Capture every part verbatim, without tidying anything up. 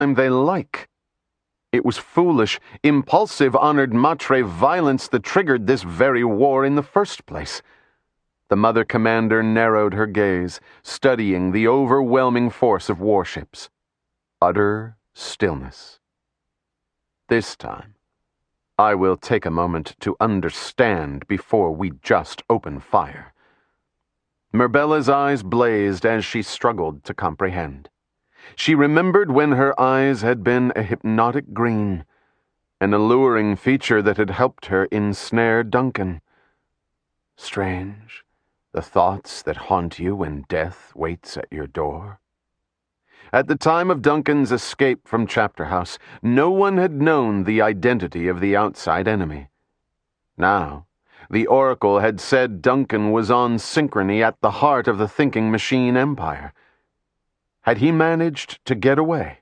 they like. It was foolish, impulsive Honored Matre violence that triggered this very war in the first place. The Mother Commander narrowed her gaze, studying the overwhelming force of warships. Utter stillness. This time, I will take a moment to understand before we just open fire. Mirbella's eyes blazed as she struggled to comprehend. She remembered when her eyes had been a hypnotic green, an alluring feature that had helped her ensnare Duncan. Strange, the thoughts that haunt you when death waits at your door. At the time of Duncan's escape from Chapter House, no one had known the identity of the outside enemy. Now, the Oracle had said Duncan was on Synchrony at the heart of the thinking machine empire. Had he managed to get away?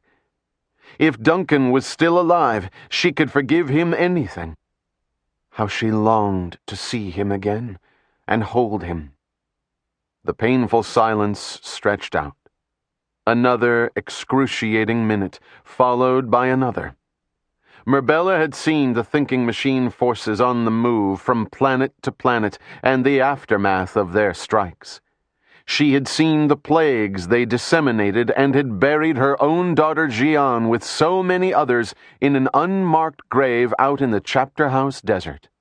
If Duncan was still alive, she could forgive him anything. How she longed to see him again and hold him. The painful silence stretched out. Another excruciating minute, followed by another. Mirbella had seen the thinking machine forces on the move from planet to planet and the aftermath of their strikes. She had seen the plagues they disseminated and had buried her own daughter Jian with so many others in an unmarked grave out in the Chapter House desert.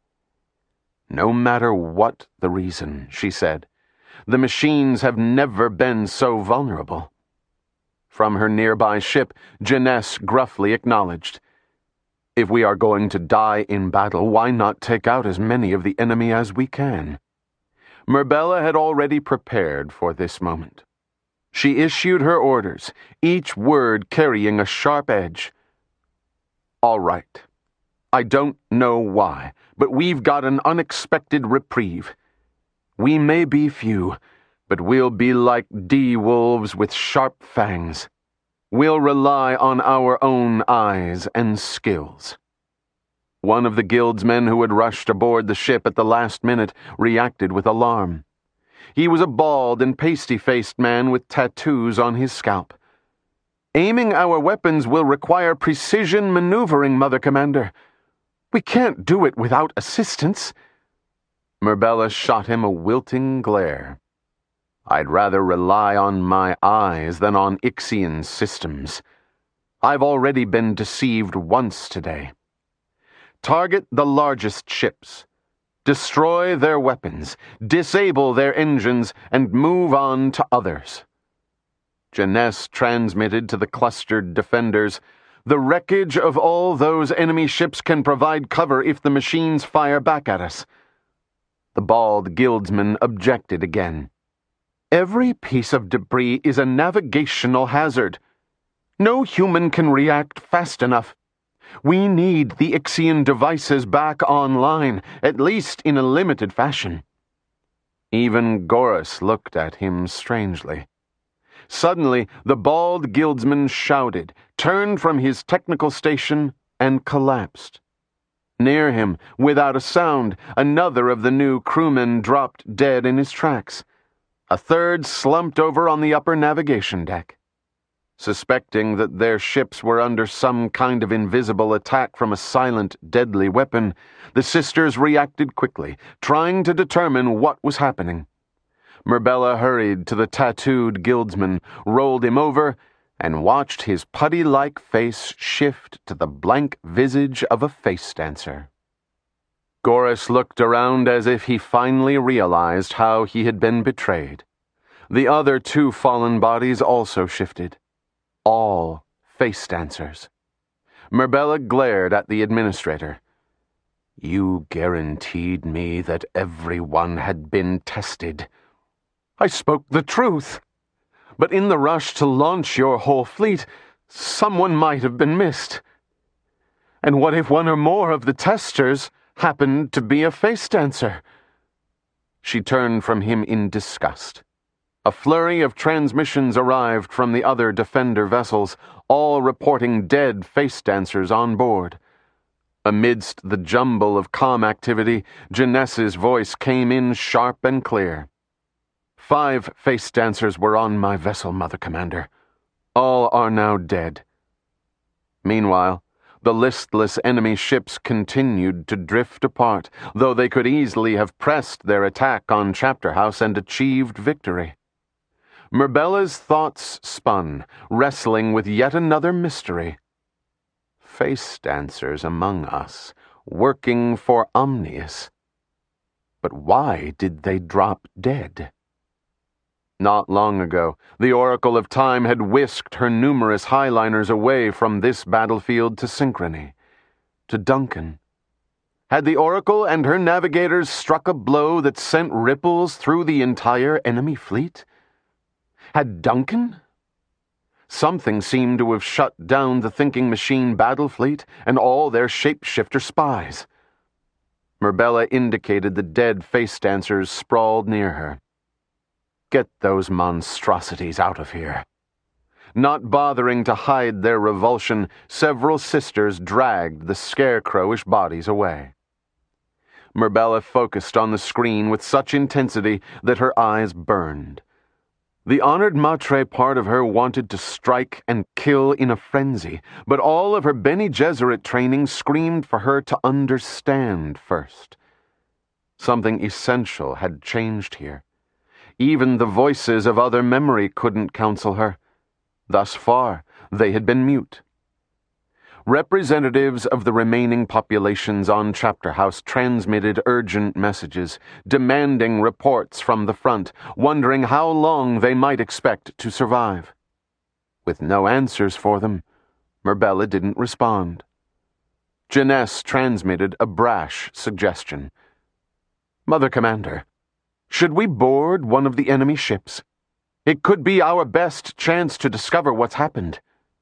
No matter what the reason, she said, the machines have never been so vulnerable. From her nearby ship, Jeunesse gruffly acknowledged, "If we are going to die in battle, why not take out as many of the enemy as we can?" Mirbella had already prepared for this moment. She issued her orders, each word carrying a sharp edge. "All right. I don't know why, but we've got an unexpected reprieve. We may be few, but we'll be like D-wolves with sharp fangs. We'll rely on our own eyes and skills." One of the guildsmen who had rushed aboard the ship at the last minute reacted with alarm. He was a bald and pasty-faced man with tattoos on his scalp. "Aiming our weapons will require precision maneuvering, Mother Commander. We can't do it without assistance." Mirbella shot him a wilting glare. "I'd rather rely on my eyes than on Ixian systems. I've already been deceived once today. Target the largest ships. Destroy their weapons, disable their engines, and move on to others." Jeunesse transmitted to the clustered defenders, "The wreckage of all those enemy ships can provide cover if the machines fire back at us." The bald guildsman objected again. "Every piece of debris is a navigational hazard. No human can react fast enough. We need the Ixian devices back online, at least in a limited fashion." Even Goris looked at him strangely. Suddenly, the bald guildsman shouted, turned from his technical station, and collapsed. Near him, without a sound, another of the new crewmen dropped dead in his tracks. A third slumped over on the upper navigation deck. Suspecting that their ships were under some kind of invisible attack from a silent, deadly weapon, the sisters reacted quickly, trying to determine what was happening. Mirbella hurried to the tattooed guildsman, rolled him over, and watched his putty-like face shift to the blank visage of a face dancer. Goris looked around as if he finally realized how he had been betrayed. The other two fallen bodies also shifted. All face dancers. Mirbella glared at the administrator. "You guaranteed me that everyone had been tested." "I spoke the truth. But in the rush to launch your whole fleet, someone might have been missed. And what if one or more of the testers happened to be a face dancer?" She turned from him in disgust. A flurry of transmissions arrived from the other defender vessels, all reporting dead face dancers on board. Amidst the jumble of comm activity, Jeunesse's voice came in sharp and clear. "Five face dancers were on my vessel, Mother Commander. All are now dead. Meanwhile, the listless enemy ships continued to drift apart, though they could easily have pressed their attack on Chapter House and achieved victory. Mirbella's thoughts spun, wrestling with yet another mystery. Face dancers among us, working for Omnius. But why did they drop dead? Not long ago, the Oracle of Time had whisked her numerous highliners away from this battlefield to Synchrony, to Duncan. Had the Oracle and her navigators struck a blow that sent ripples through the entire enemy fleet? Had Duncan? Something seemed to have shut down the Thinking Machine battle fleet and all their shapeshifter spies. Mirbella indicated the dead face dancers sprawled near her. Get those monstrosities out of here. Not bothering to hide their revulsion, several sisters dragged the scarecrowish bodies away. Mirbella focused on the screen with such intensity that her eyes burned. The honored matre part of her wanted to strike and kill in a frenzy, but all of her Bene Gesserit training screamed for her to understand first. Something essential had changed here. Even the voices of other memory couldn't counsel her. Thus far, they had been mute. Representatives of the remaining populations on Chapter House transmitted urgent messages, demanding reports from the front, wondering how long they might expect to survive. With no answers for them, Mirbella didn't respond. Jeunesse transmitted a brash suggestion. Mother Commander, should we board one of the enemy ships? It could be our best chance to discover what's happened.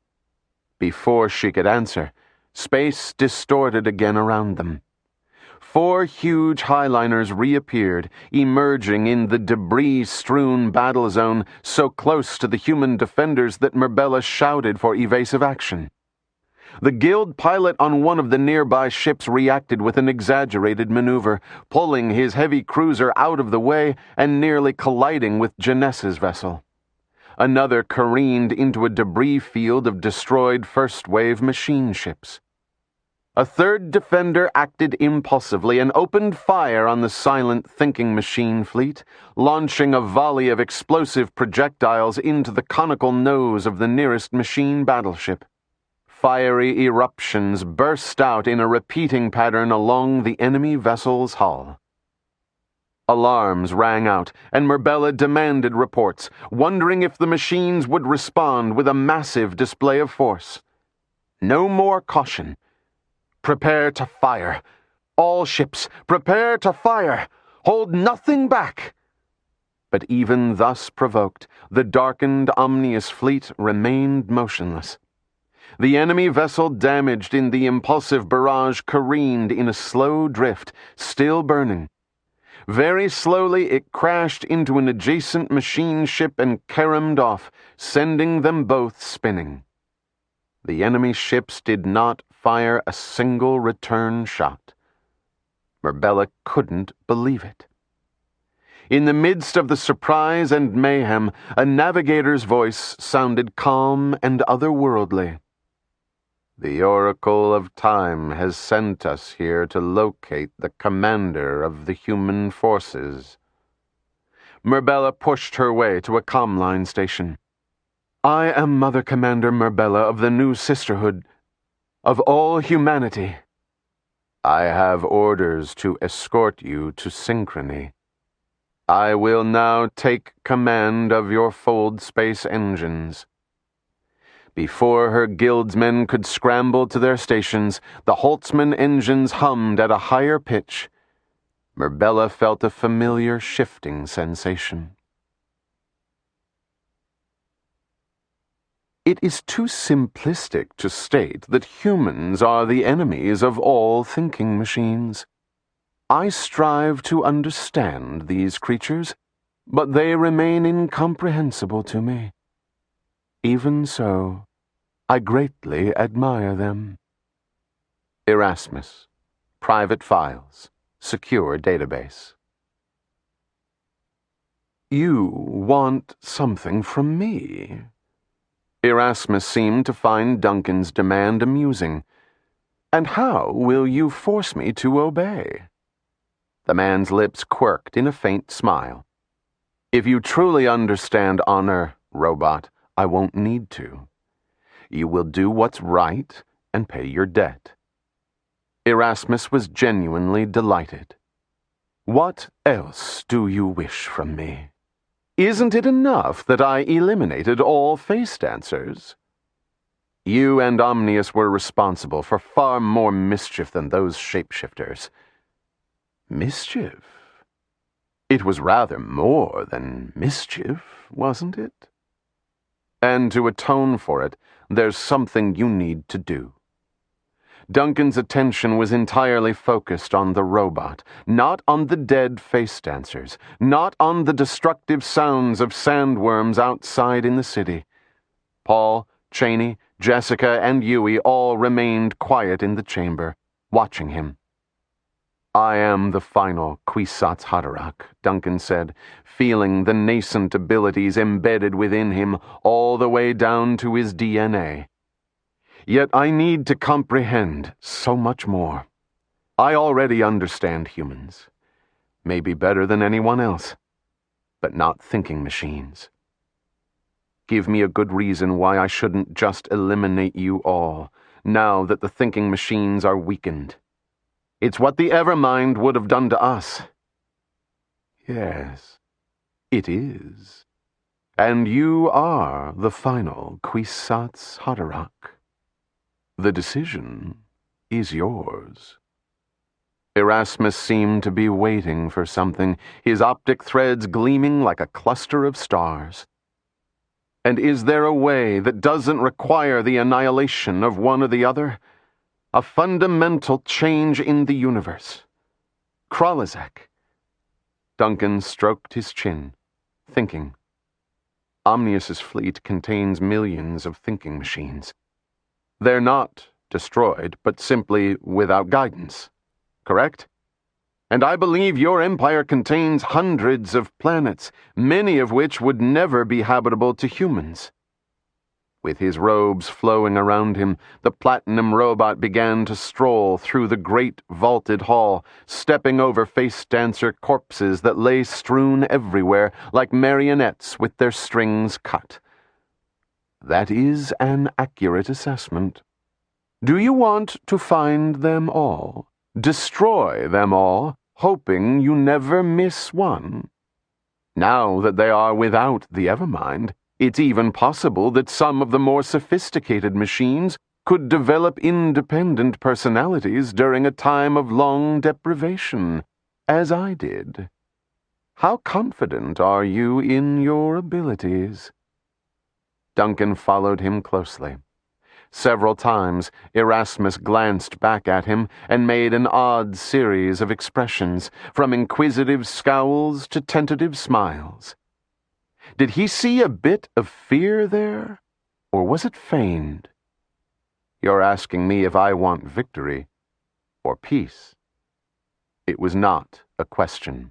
Before she could answer, space distorted again around them. Four huge highliners reappeared, emerging in the debris-strewn battle zone so close to the human defenders that Mirbella shouted for evasive action. The guild pilot on one of the nearby ships reacted with an exaggerated maneuver, pulling his heavy cruiser out of the way and nearly colliding with Jeunesse's vessel. Another careened into a debris field of destroyed first-wave machine ships. A third defender acted impulsively and opened fire on the silent Thinking Machine fleet, launching a volley of explosive projectiles into the conical nose of the nearest machine battleship. Fiery eruptions burst out in a repeating pattern along the enemy vessel's hull. Alarms rang out, and Mirbella demanded reports, wondering if the machines would respond with a massive display of force. No more caution. Prepare to fire. All ships, prepare to fire. Hold nothing back. But even thus provoked, the darkened Omnius fleet remained motionless. The enemy vessel damaged in the impulsive barrage careened in a slow drift, still burning. Very slowly it crashed into an adjacent machine ship and caromed off, sending them both spinning. The enemy ships did not fire a single return shot. Mirbella couldn't believe it. In the midst of the surprise and mayhem, a navigator's voice sounded calm and otherworldly. The Oracle of Time has sent us here to locate the commander of the human forces. Mirbella pushed her way to a comm-line station. I am Mother Commander Mirbella of the New Sisterhood, of all humanity. I have orders to escort you to Synchrony. I will now take command of your fold space engines. Before her guildsmen could scramble to their stations, the Holtzman engines hummed at a higher pitch. Mirbella felt a familiar shifting sensation. It is too simplistic to state that humans are the enemies of all thinking machines. I strive to understand these creatures, but they remain incomprehensible to me. Even so, I greatly admire them. Erasmus, Private Files, Secure Database. You want something from me. Erasmus seemed to find Duncan's demand amusing. "And how will you force me to obey?" The man's lips quirked in a faint smile. "If you truly understand honor, robot, I won't need to. You will do what's right and pay your debt." Erasmus was genuinely delighted. "What else do you wish from me? Isn't it enough that I eliminated all face dancers? You and Omnius were responsible for far more mischief than those shapeshifters." Mischief? It was rather more than mischief, wasn't it? And to atone for it, there's something you need to do. Duncan's attention was entirely focused on the robot, not on the dead face dancers, not on the destructive sounds of sandworms outside in the city. Paul, Cheney, Jessica, and Yui all remained quiet in the chamber, watching him. "I am the final Kwisatz Haderach," Duncan said, feeling the nascent abilities embedded within him all the way down to his D N A. "Yet I need to comprehend so much more. I already understand humans, maybe better than anyone else, but not thinking machines. Give me a good reason why I shouldn't just eliminate you all, now that the thinking machines are weakened. It's what the Evermind would have done to us." "Yes, it is. And you are the final Kwisatz Haderach. The decision is yours." Erasmus seemed to be waiting for something, his optic threads gleaming like a cluster of stars. "And is there a way that doesn't require the annihilation of one or the other? A fundamental change in the universe? Kralizak?" Duncan stroked his chin, thinking. Omnius's fleet contains millions of thinking machines. They're not destroyed, but simply without guidance, correct? And I believe your empire contains hundreds of planets, many of which would never be habitable to humans. With his robes flowing around him, the platinum robot began to stroll through the great vaulted hall, stepping over face dancer corpses that lay strewn everywhere like marionettes with their strings cut. "That is an accurate assessment. Do you want to find them all? Destroy them all, hoping you never miss one? Now that they are without the Evermind, it's even possible that some of the more sophisticated machines could develop independent personalities during a time of long deprivation, as I did. How confident are you in your abilities?" Duncan followed him closely. Several times, Erasmus glanced back at him and made an odd series of expressions, from inquisitive scowls to tentative smiles. Did he see a bit of fear there, or was it feigned? "You're asking me if I want victory or peace." It was not a question.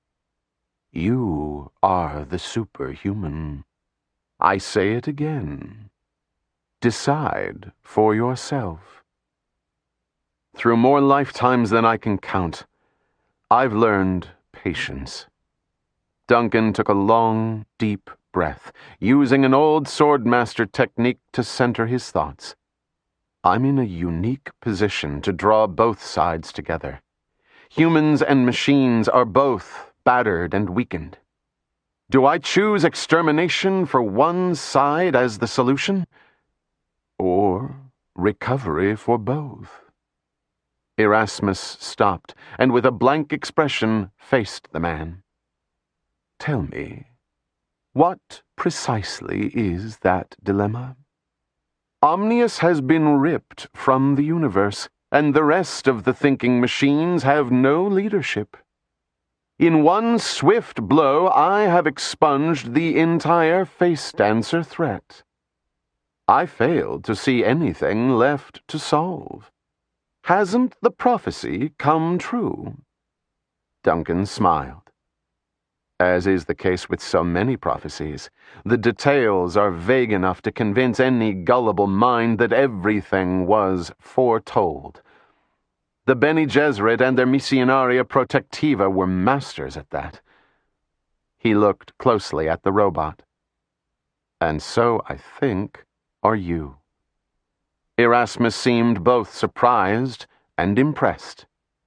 "You are the superhuman. I say it again. Decide for yourself." Through more lifetimes than I can count, I've learned patience. Duncan took a long, deep breath, using an old swordmaster technique to center his thoughts. I'm in a unique position to draw both sides together. Humans and machines are both battered and weakened. Do I choose extermination for one side as the solution? Or recovery for both? Erasmus stopped, and with a blank expression faced the man. Tell me, what precisely is that dilemma? Omnius has been ripped from the universe, and the rest of the thinking machines have no leadership. In one swift blow, I have expunged the entire face dancer threat. I failed to see anything left to solve. Hasn't the prophecy come true? Duncan smiled. As is the case with so many prophecies, the details are vague enough to convince any gullible mind that everything was foretold. The Bene Gesserit and their Missionaria Protectiva were masters at that. He looked closely at the robot. And so, I think, are you. Erasmus seemed both surprised and impressed.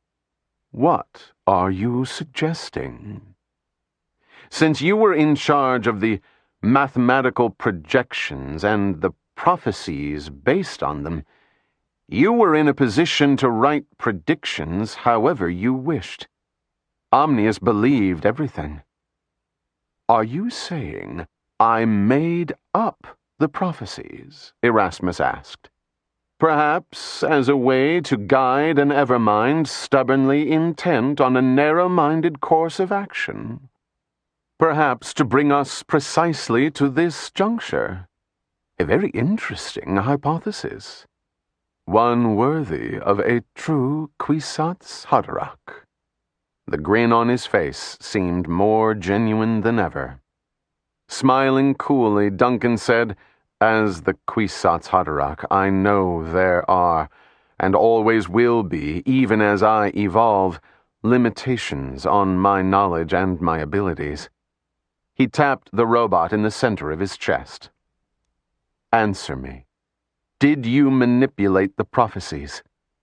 What are you suggesting? Since you were in charge of the mathematical projections and the prophecies based on them, you were in a position to write predictions however you wished. Omnius believed everything. Are you saying I made up the prophecies? Erasmus asked. Perhaps as a way to guide an Evermind stubbornly intent on a narrow-minded course of action. Perhaps to bring us precisely to this juncture. A very interesting hypothesis. One worthy of a true Kwisatz Haderach. The grin on his face seemed more genuine than ever. Smiling coolly, Duncan said, As the Kwisatz Haderach, I know there are, and always will be, even as I evolve, limitations on my knowledge and my abilities. He tapped the robot in the center of his chest. Answer me. Did you manipulate the prophecies?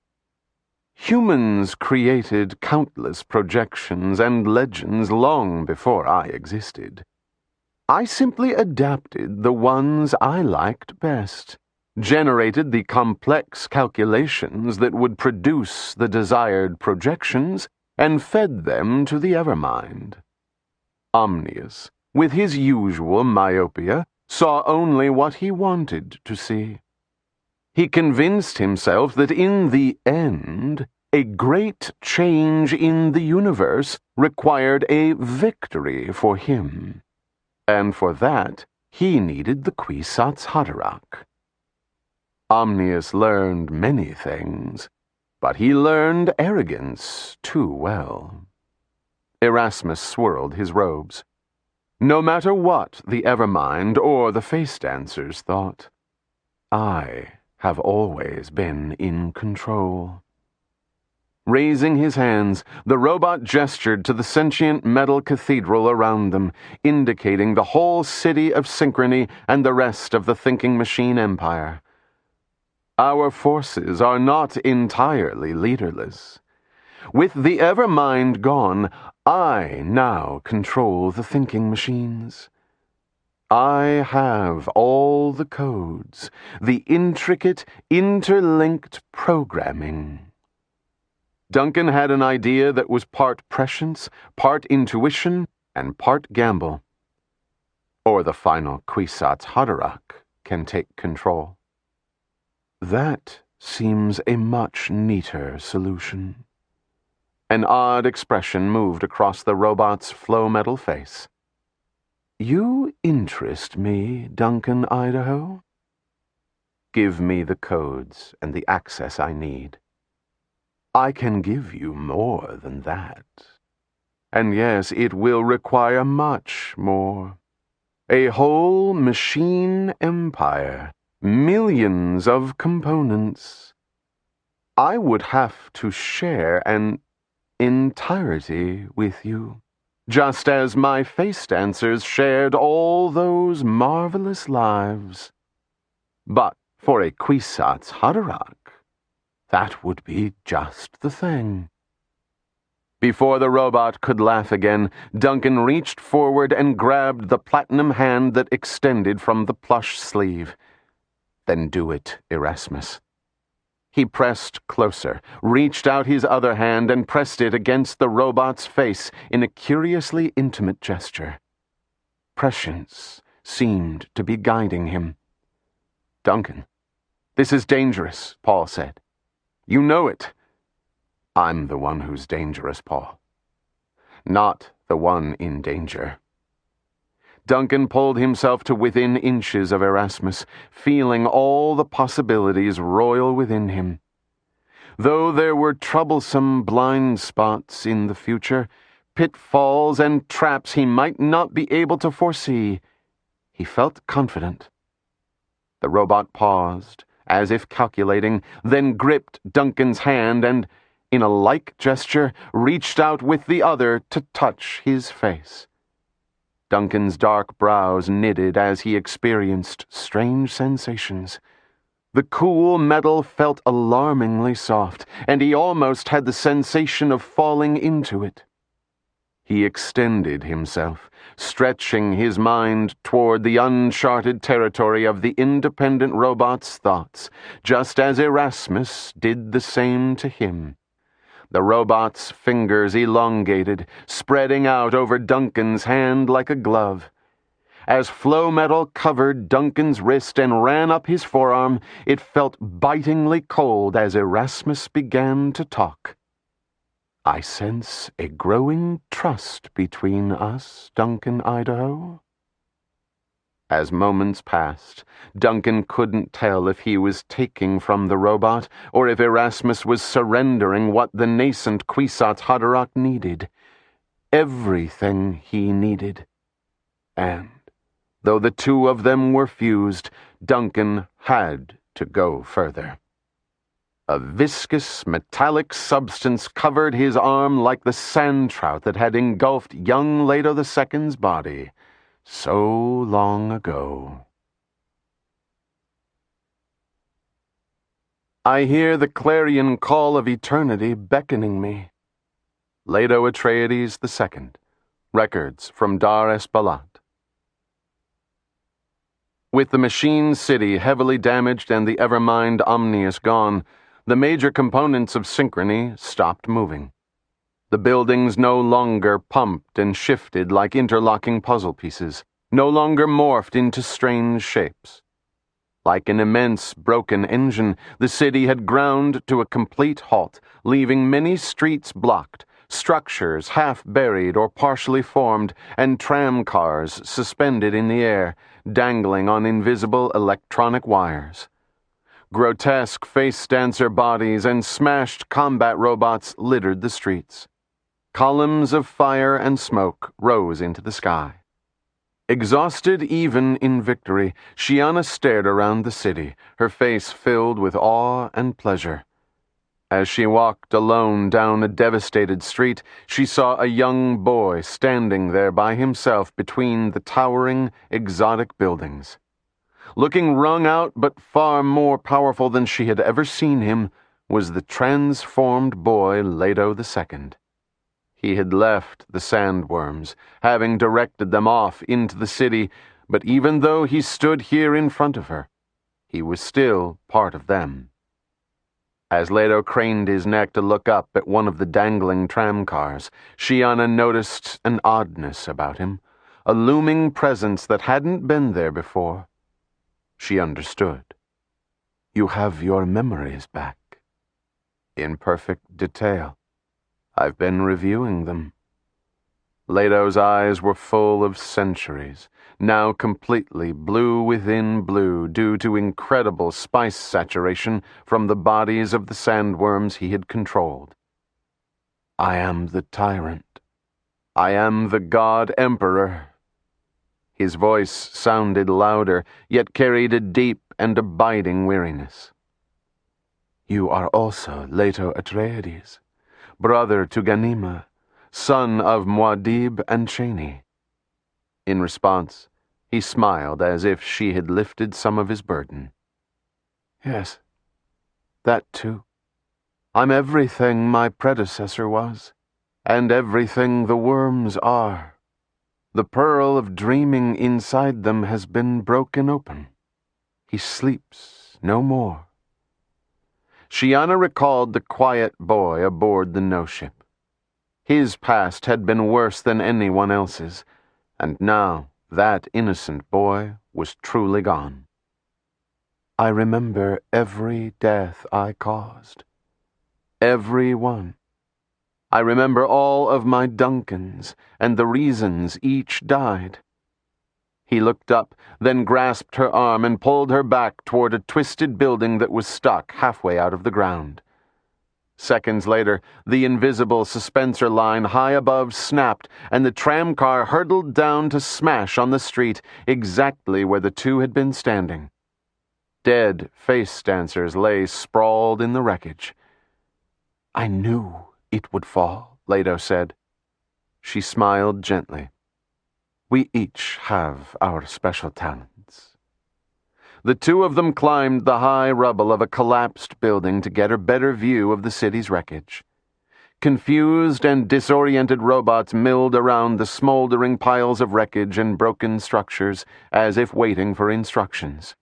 Humans created countless projections and legends long before I existed. I simply adapted the ones I liked best, generated the complex calculations that would produce the desired projections, and fed them to the Evermind. Omnius, with his usual myopia, saw only what he wanted to see. He convinced himself that in the end, a great change in the universe required a victory for him. And for that, he needed the Kwisatz Haderach. Omnius learned many things, but he learned arrogance too well. Erasmus swirled his robes. No matter what the Evermind or the Face Dancers thought, I have always been in control. Raising his hands, the robot gestured to the sentient metal cathedral around them, indicating the whole city of Synchrony and the rest of the Thinking Machine Empire. Our forces are not entirely leaderless. With the Evermind gone, I now control the thinking machines. I have all the codes, the intricate, interlinked programming. Duncan had an idea that was part prescience, part intuition, and part gamble. Or the final Kwisatz Haderach can take control. That seems a much neater solution. An odd expression moved across the robot's flow-metal face. You interest me, Duncan Idaho. Give me the codes and the access I need. I can give you more than that. And yes, it will require much more. A whole machine empire, millions of components. I would have to share an entirety with you, just as my Face Dancers shared all those marvelous lives. But for a Kwisatz Haderach, that would be just the thing. Before the robot could laugh again, Duncan reached forward and grabbed the platinum hand that extended from the plush sleeve. Then do it, Erasmus. He pressed closer, reached out his other hand and pressed it against the robot's face in a curiously intimate gesture. Prescience seemed to be guiding him. Duncan, this is dangerous, Paul said. You know it. I'm the one who's dangerous, Paul. Not the one in danger. Duncan pulled himself to within inches of Erasmus, feeling all the possibilities roil within him. Though there were troublesome blind spots in the future, pitfalls and traps he might not be able to foresee, he felt confident. The robot paused, as if calculating, then gripped Duncan's hand and, in a like gesture, reached out with the other to touch his face. Duncan's dark brows knitted as he experienced strange sensations. The cool metal felt alarmingly soft, and he almost had the sensation of falling into it. He extended himself, stretching his mind toward the uncharted territory of the independent robot's thoughts, just as Erasmus did the same to him. The robot's fingers elongated, spreading out over Duncan's hand like a glove. As flow metal covered Duncan's wrist and ran up his forearm, it felt bitingly cold as Erasmus began to talk. "I sense a growing trust between us, Duncan Idaho." As moments passed, Duncan couldn't tell if he was taking from the robot or if Erasmus was surrendering what the nascent Kwisatz Haderach needed. Everything he needed. And, though the two of them were fused, Duncan had to go further. A viscous, metallic substance covered his arm like the sand trout that had engulfed young Leto the Second's body so long ago. I hear the clarion call of eternity beckoning me. Leto Atreides the Second. Records from Dar es Balat. With the machine city heavily damaged and the Evermind Omnius gone, the major components of Synchrony stopped moving. The buildings no longer pumped and shifted like interlocking puzzle pieces, no longer morphed into strange shapes. Like an immense broken engine, the city had ground to a complete halt, leaving many streets blocked, structures half buried or partially formed, and tram cars suspended in the air, dangling on invisible electronic wires. Grotesque face-dancer bodies and smashed combat robots littered the streets. Columns of fire and smoke rose into the sky. Exhausted even in victory, Shiana stared around the city, her face filled with awe and pleasure. As she walked alone down a devastated street, she saw a young boy standing there by himself between the towering, exotic buildings. Looking wrung out but far more powerful than she had ever seen him was the transformed boy Leto the Second. He had left the sandworms, having directed them off into the city, but even though he stood here in front of her, he was still part of them. As Leto craned his neck to look up at one of the dangling tramcars, Shiana noticed an oddness about him, a looming presence that hadn't been there before. She understood. "You have your memories back. In perfect detail. I've been reviewing them." Leto's eyes were full of centuries, now completely blue within blue due to incredible spice saturation from the bodies of the sandworms he had controlled. "I am the tyrant. I am the God Emperor." His voice sounded louder, yet carried a deep and abiding weariness. "You are also Leto Atreides, brother to Ganima, son of Muad'Dib and Chani." In response, he smiled as if she had lifted some of his burden. "Yes, that too. I'm everything my predecessor was, and everything the worms are. The pearl of dreaming inside them has been broken open. He sleeps no more." Shiana recalled the quiet boy aboard the no-ship. His past had been worse than anyone else's, and now that innocent boy was truly gone. "I remember every death I caused. Every one. I remember all of my Duncans and the reasons each died." He looked up, then grasped her arm and pulled her back toward a twisted building that was stuck halfway out of the ground. Seconds later, the invisible suspensor line high above snapped, and the tramcar hurtled down to smash on the street exactly where the two had been standing. Dead face dancers lay sprawled in the wreckage. "I knew it would fall," Leto said. She smiled gently. "We each have our special talents." The two of them climbed the high rubble of a collapsed building to get a better view of the city's wreckage. Confused and disoriented robots milled around the smoldering piles of wreckage and broken structures as if waiting for instructions.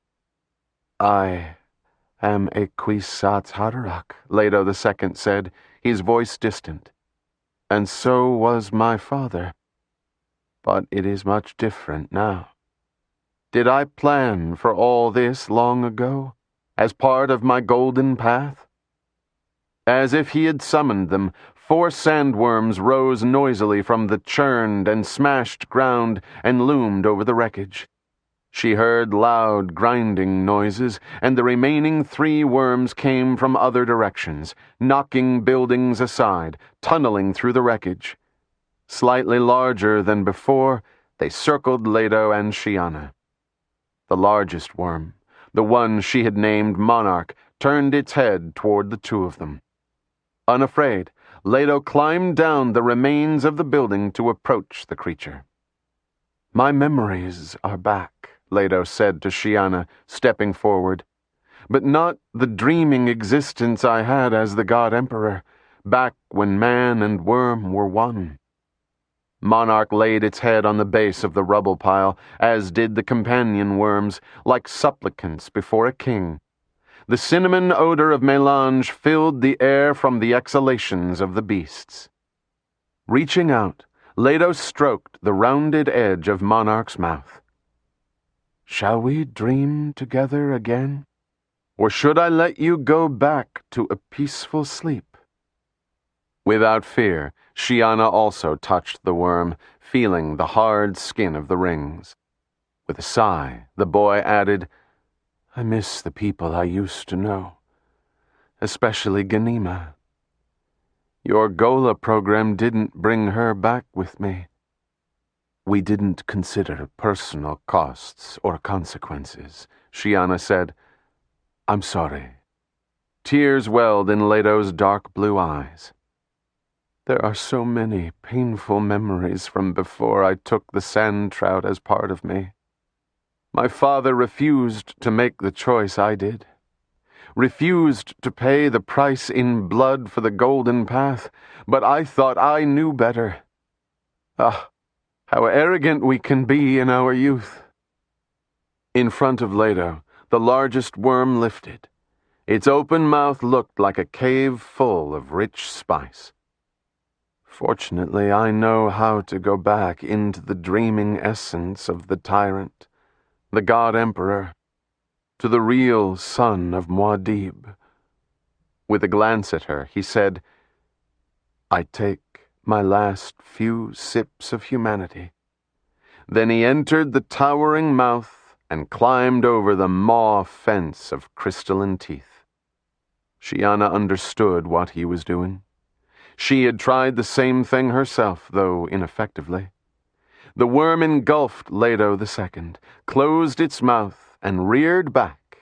"I am a Kwisatz Haderach," Leto the Second said, his voice distant. "And so was my father. But it is much different now. Did I plan for all this long ago, as part of my golden path?" As if he had summoned them, four sandworms rose noisily from the churned and smashed ground and loomed over the wreckage. She heard loud grinding noises, and the remaining three worms came from other directions, knocking buildings aside, tunneling through the wreckage. Slightly larger than before, they circled Leto and Shiana. The largest worm, the one she had named Monarch, turned its head toward the two of them. Unafraid, Leto climbed down the remains of the building to approach the creature. "My memories are back," Leto said to Shiana, stepping forward. "But not the dreaming existence I had as the God Emperor, back when man and worm were one." Monarch laid its head on the base of the rubble pile, as did the companion worms, like supplicants before a king. The cinnamon odor of melange filled the air from the exhalations of the beasts. Reaching out, Leto stroked the rounded edge of Monarch's mouth. "Shall we dream together again? Or should I let you go back to a peaceful sleep?" Without fear, Shiana also touched the worm, feeling the hard skin of the rings. With a sigh, the boy added, "I miss the people I used to know, especially Ganima. Your Gola program didn't bring her back with me. We didn't consider personal costs or consequences," Shiana said. "I'm sorry." Tears welled in Leto's dark blue eyes. "There are so many painful memories from before I took the sand trout as part of me. My father refused to make the choice I did, refused to pay the price in blood for the golden path, but I thought I knew better. Ah, how arrogant we can be in our youth." In front of Leto, the largest worm lifted. Its open mouth looked like a cave full of rich spice. "Fortunately, I know how to go back into the dreaming essence of the tyrant, the God Emperor, to the real son of Muad'Dib." With a glance at her, he said, "I take my last few sips of humanity." Then he entered the towering mouth and climbed over the maw fence of crystalline teeth. Shiana understood what he was doing. She had tried the same thing herself, though ineffectively. The worm engulfed Leto the Second, closed its mouth, and reared back.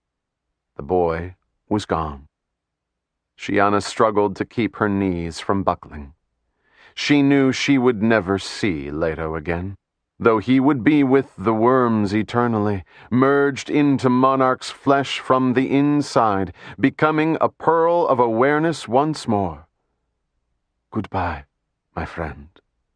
The boy was gone. Shiana struggled to keep her knees from buckling. She knew she would never see Leto again, though he would be with the worms eternally, merged into Monarch's flesh from the inside, becoming a pearl of awareness once more. "Goodbye, my friend."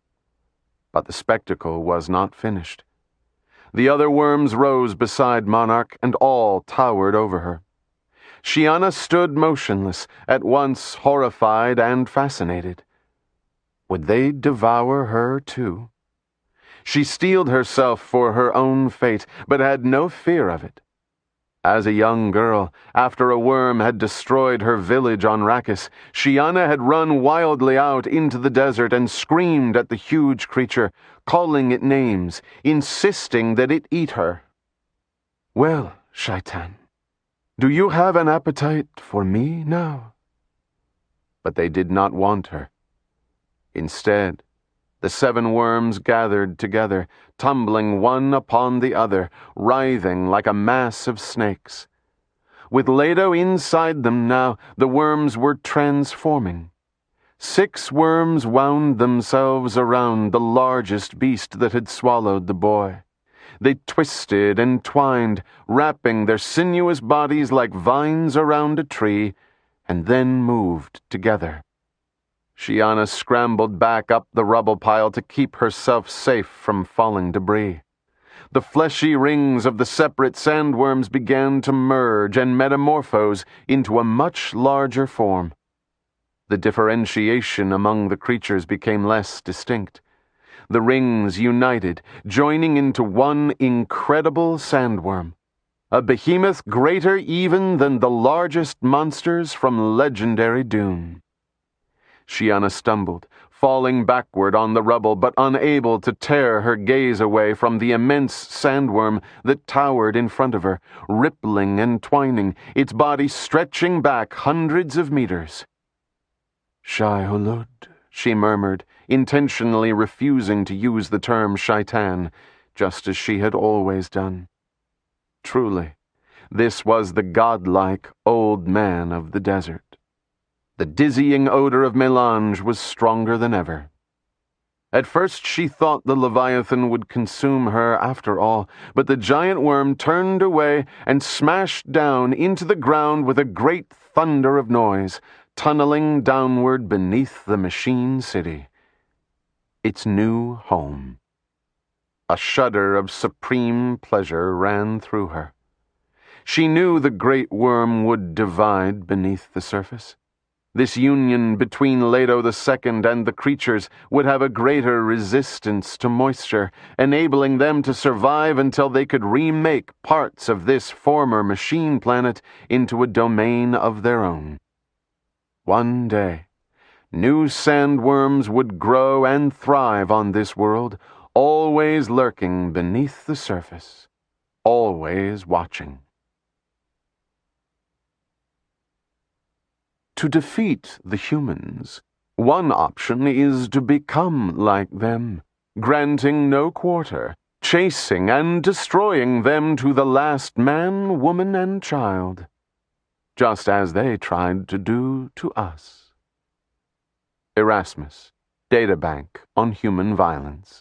But the spectacle was not finished. The other worms rose beside Monarch, and all towered over her. Shiana stood motionless, at once horrified and fascinated. Would they devour her too? She steeled herself for her own fate, but had no fear of it. As a young girl, after a worm had destroyed her village on Rakis, Shiana had run wildly out into the desert and screamed at the huge creature, calling it names, insisting that it eat her. "Well, Shaitan, do you have an appetite for me now?" but they did not want her. Instead, the seven worms gathered together, tumbling one upon the other, writhing like a mass of snakes. With Leto inside them now, the worms were transforming. Six worms wound themselves around the largest beast that had swallowed the boy. They twisted and twined, wrapping their sinuous bodies like vines around a tree, and then moved together. Shiana scrambled back up the rubble pile to keep herself safe from falling debris. The fleshy rings of the separate sandworms began to merge and metamorphose into a much larger form. The differentiation among the creatures became less distinct. The rings united, joining into one incredible sandworm, a behemoth greater even than the largest monsters from legendary Dune. Shiana stumbled, falling backward on the rubble, but unable to tear her gaze away from the immense sandworm that towered in front of her, rippling and twining, its body stretching back hundreds of meters. Shai-Hulud, she murmured, intentionally refusing to use the term shaitan, just as she had always done. Truly, this was the godlike old man of the desert. The dizzying odor of melange was stronger than ever. At first she thought the Leviathan would consume her after all, but the giant worm turned away and smashed down into the ground with a great thunder of noise, tunneling downward beneath the machine city. Its new home. A shudder of supreme pleasure ran through her. She knew the great worm would divide beneath the surface. This union between Leto the Second and the creatures would have a greater resistance to moisture, enabling them to survive until they could remake parts of this former machine planet into a domain of their own. One day, new sandworms would grow and thrive on this world, always lurking beneath the surface, always watching. To defeat the humans, one option is to become like them, granting no quarter, chasing and destroying them to the last man, woman, and child, just as they tried to do to us. Erasmus, Databank on Human Violence.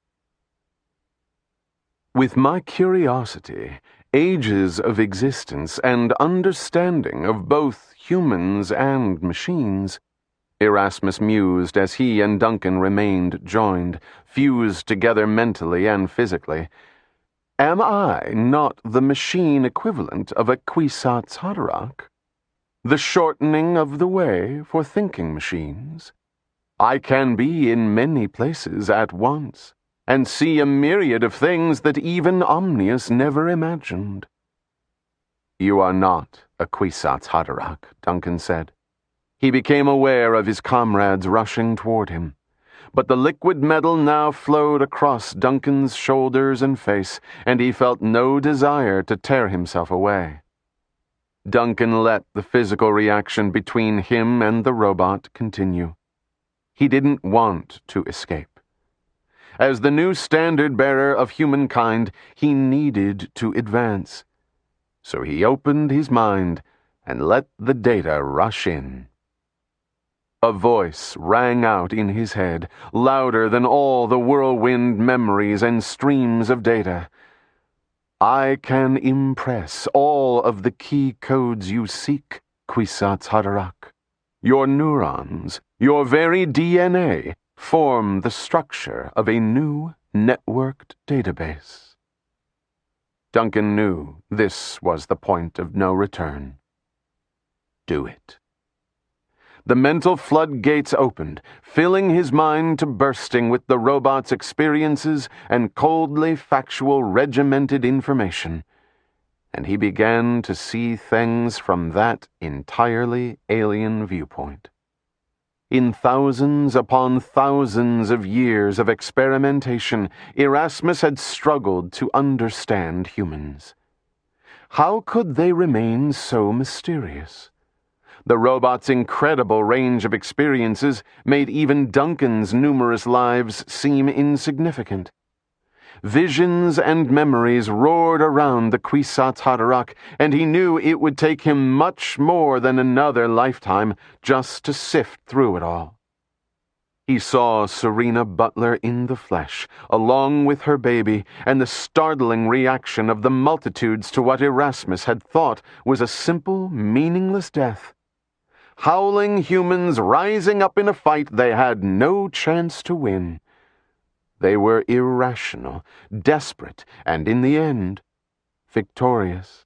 With my curiosity, ages of existence, and understanding of both humans and machines, Erasmus mused as he and Duncan remained joined, fused together mentally and physically. Am I not the machine equivalent of a Kwisatz Haderach? The shortening of the way for thinking machines? I can be in many places at once, and see a myriad of things that even Omnius never imagined. You are not a Kwisatz Haderach, Duncan said. He became aware of his comrades rushing toward him, but the liquid metal now flowed across Duncan's shoulders and face, and he felt no desire to tear himself away. Duncan let the physical reaction between him and the robot continue. He didn't want to escape. As the new standard-bearer of humankind, he needed to advance. So he opened his mind and let the data rush in. A voice rang out in his head, louder than all the whirlwind memories and streams of data. I can impress all of the key codes you seek, Kwisatz Haderach. Your neurons, your very D N A, form the structure of a new networked database. Duncan knew this was the point of no return. Do it. The mental floodgates opened, filling his mind to bursting with the robot's experiences and coldly factual regimented information, and he began to see things from that entirely alien viewpoint. In thousands upon thousands of years of experimentation, Erasmus had struggled to understand humans. How could they remain so mysterious? The robot's incredible range of experiences made even Duncan's numerous lives seem insignificant. Visions and memories roared around the Kwisatz Haderach, and he knew it would take him much more than another lifetime just to sift through it all. He saw Serena Butler in the flesh, along with her baby, and the startling reaction of the multitudes to what Erasmus had thought was a simple, meaningless death. Howling humans rising up in a fight they had no chance to win. They were irrational, desperate, and in the end, victorious.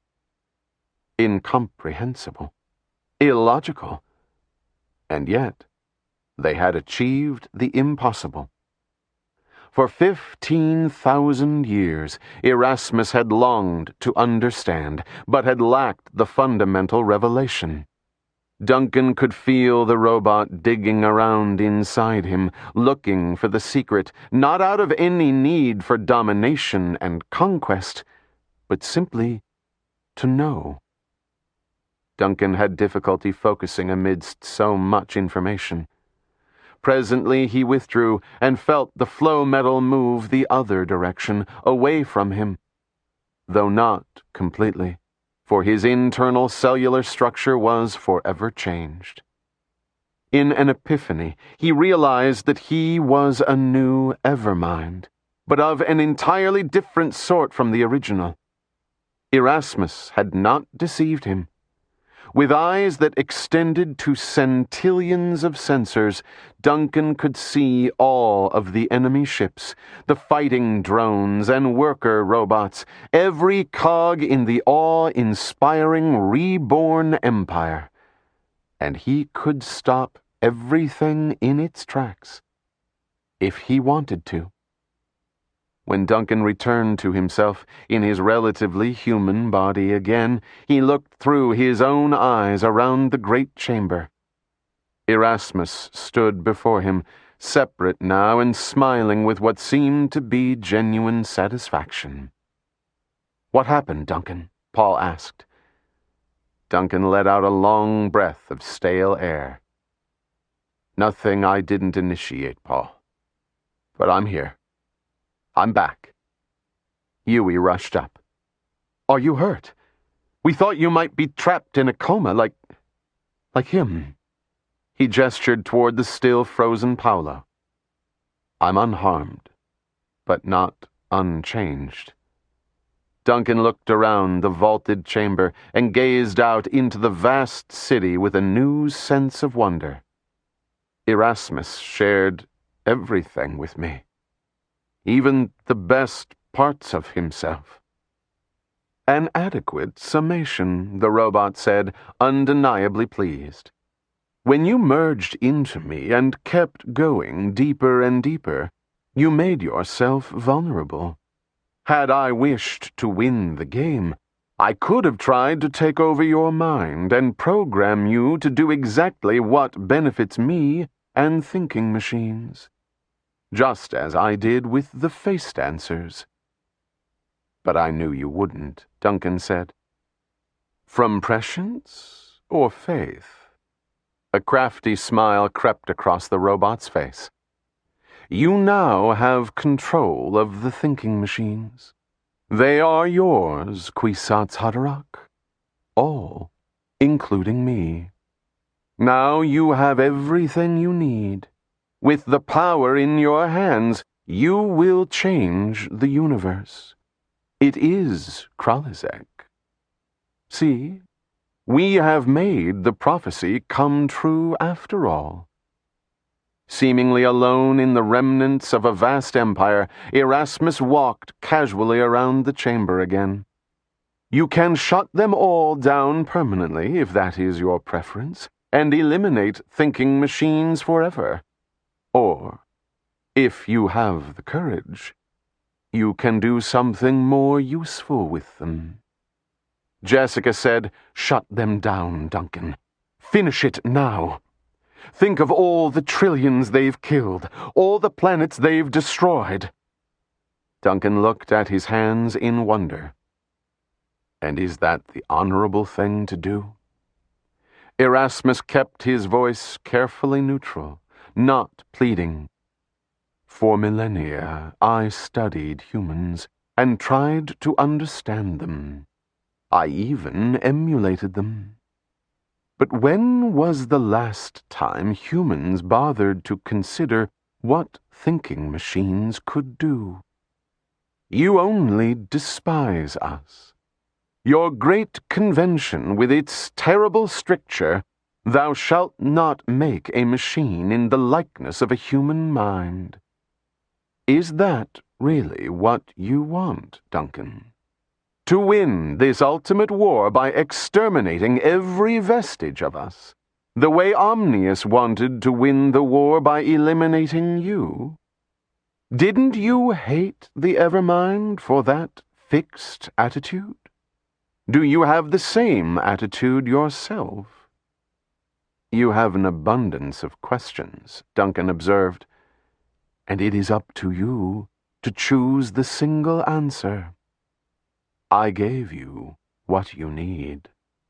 Incomprehensible, illogical, and yet they had achieved the impossible. For fifteen thousand years, Erasmus had longed to understand, but had lacked the fundamental revelation. Duncan could feel the robot digging around inside him, looking for the secret, not out of any need for domination and conquest, but simply to know. Duncan had difficulty focusing amidst so much information. Presently he withdrew and felt the flow metal move the other direction, away from him, though not completely, for his internal cellular structure was forever changed. In an epiphany, he realized that he was a new Evermind, but of an entirely different sort from the original. Erasmus had not deceived him. With eyes that extended to centillions of sensors, Duncan could see all of the enemy ships, the fighting drones and worker robots, every cog in the awe-inspiring reborn empire. And he could stop everything in its tracks, if he wanted to. When Duncan returned to himself in his relatively human body again, he looked through his own eyes around the great chamber. Erasmus stood before him, separate now and smiling with what seemed to be genuine satisfaction. "What happened, Duncan?" Paul asked. Duncan let out a long breath of stale air. "Nothing I didn't initiate, Paul. But I'm here. I'm back." Yui rushed up. "Are you hurt? We thought you might be trapped in a coma like... like him." He gestured toward the still frozen Paolo. "I'm unharmed, but not unchanged." Duncan looked around the vaulted chamber and gazed out into the vast city with a new sense of wonder. Erasmus shared everything with me. Even the best parts of himself. "An adequate summation," the robot said, undeniably pleased. "When you merged into me and kept going deeper and deeper, you made yourself vulnerable. Had I wished to win the game, I could have tried to take over your mind and program you to do exactly what benefits me and thinking machines. Just as I did with the face dancers." "But I knew you wouldn't," Duncan said. "From prescience or faith?" A crafty smile crept across the robot's face. "You now have control of the thinking machines. They are yours, Kwisatz Haderach. All, including me. Now you have everything you need. With the power in your hands, you will change the universe. It is Kralizek. See, we have made the prophecy come true after all." Seemingly alone in the remnants of a vast empire, Erasmus walked casually around the chamber again. "You can shut them all down permanently, if that is your preference, and eliminate thinking machines forever. Or, if you have the courage, you can do something more useful with them." Jessica said, "Shut them down, Duncan. Finish it now. Think of all the trillions they've killed, all the planets they've destroyed." Duncan looked at his hands in wonder. "And is that the honorable thing to do?" Erasmus kept his voice carefully neutral, not pleading. For millennia, I studied humans and tried to understand them. I even emulated them. But when was the last time humans bothered to consider what thinking machines could do? You only despise us. Your great convention, with its terrible stricture, thou shalt not make a machine in the likeness of a human mind. Is that really what you want, Duncan? To win this ultimate war by exterminating every vestige of us, the way Omnius wanted to win the war by eliminating you? Didn't you hate the Evermind for that fixed attitude? Do you have the same attitude yourself? You have an abundance of questions, Duncan observed, and it is up to you to choose the single answer. I gave you what you need.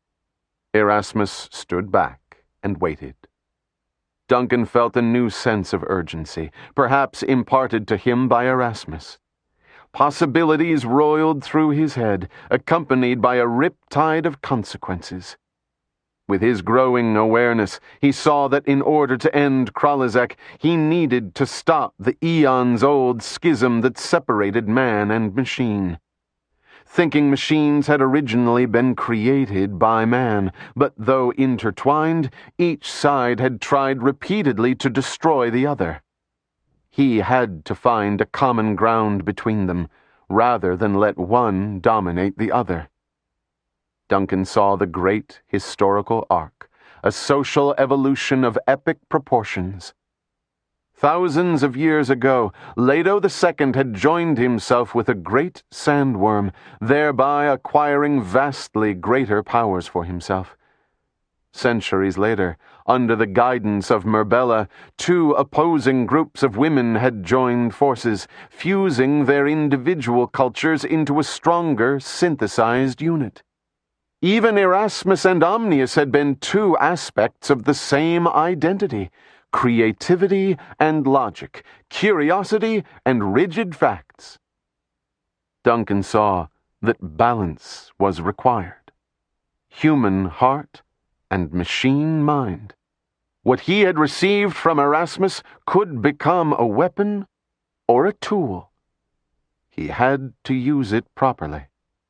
Erasmus stood back and waited. Duncan felt a new sense of urgency, perhaps imparted to him by Erasmus. Possibilities roiled through his head, accompanied by a riptide of consequences. With his growing awareness, he saw that in order to end Kralizak, he needed to stop the eons-old schism that separated man and machine. Thinking machines had originally been created by man, but though intertwined, each side had tried repeatedly to destroy the other. He had to find a common ground between them, rather than let one dominate the other. Duncan saw the great historical arc, a social evolution of epic proportions. Thousands of years ago, Leto the Second had joined himself with a great sandworm, thereby acquiring vastly greater powers for himself. Centuries later, under the guidance of Merbella, two opposing groups of women had joined forces, fusing their individual cultures into a stronger, synthesized unit. Even Erasmus and Omnius had been two aspects of the same identity: creativity and logic, curiosity and rigid facts. Duncan saw that balance was required. Human heart and machine mind. What he had received from Erasmus could become a weapon or a tool. He had to use it properly.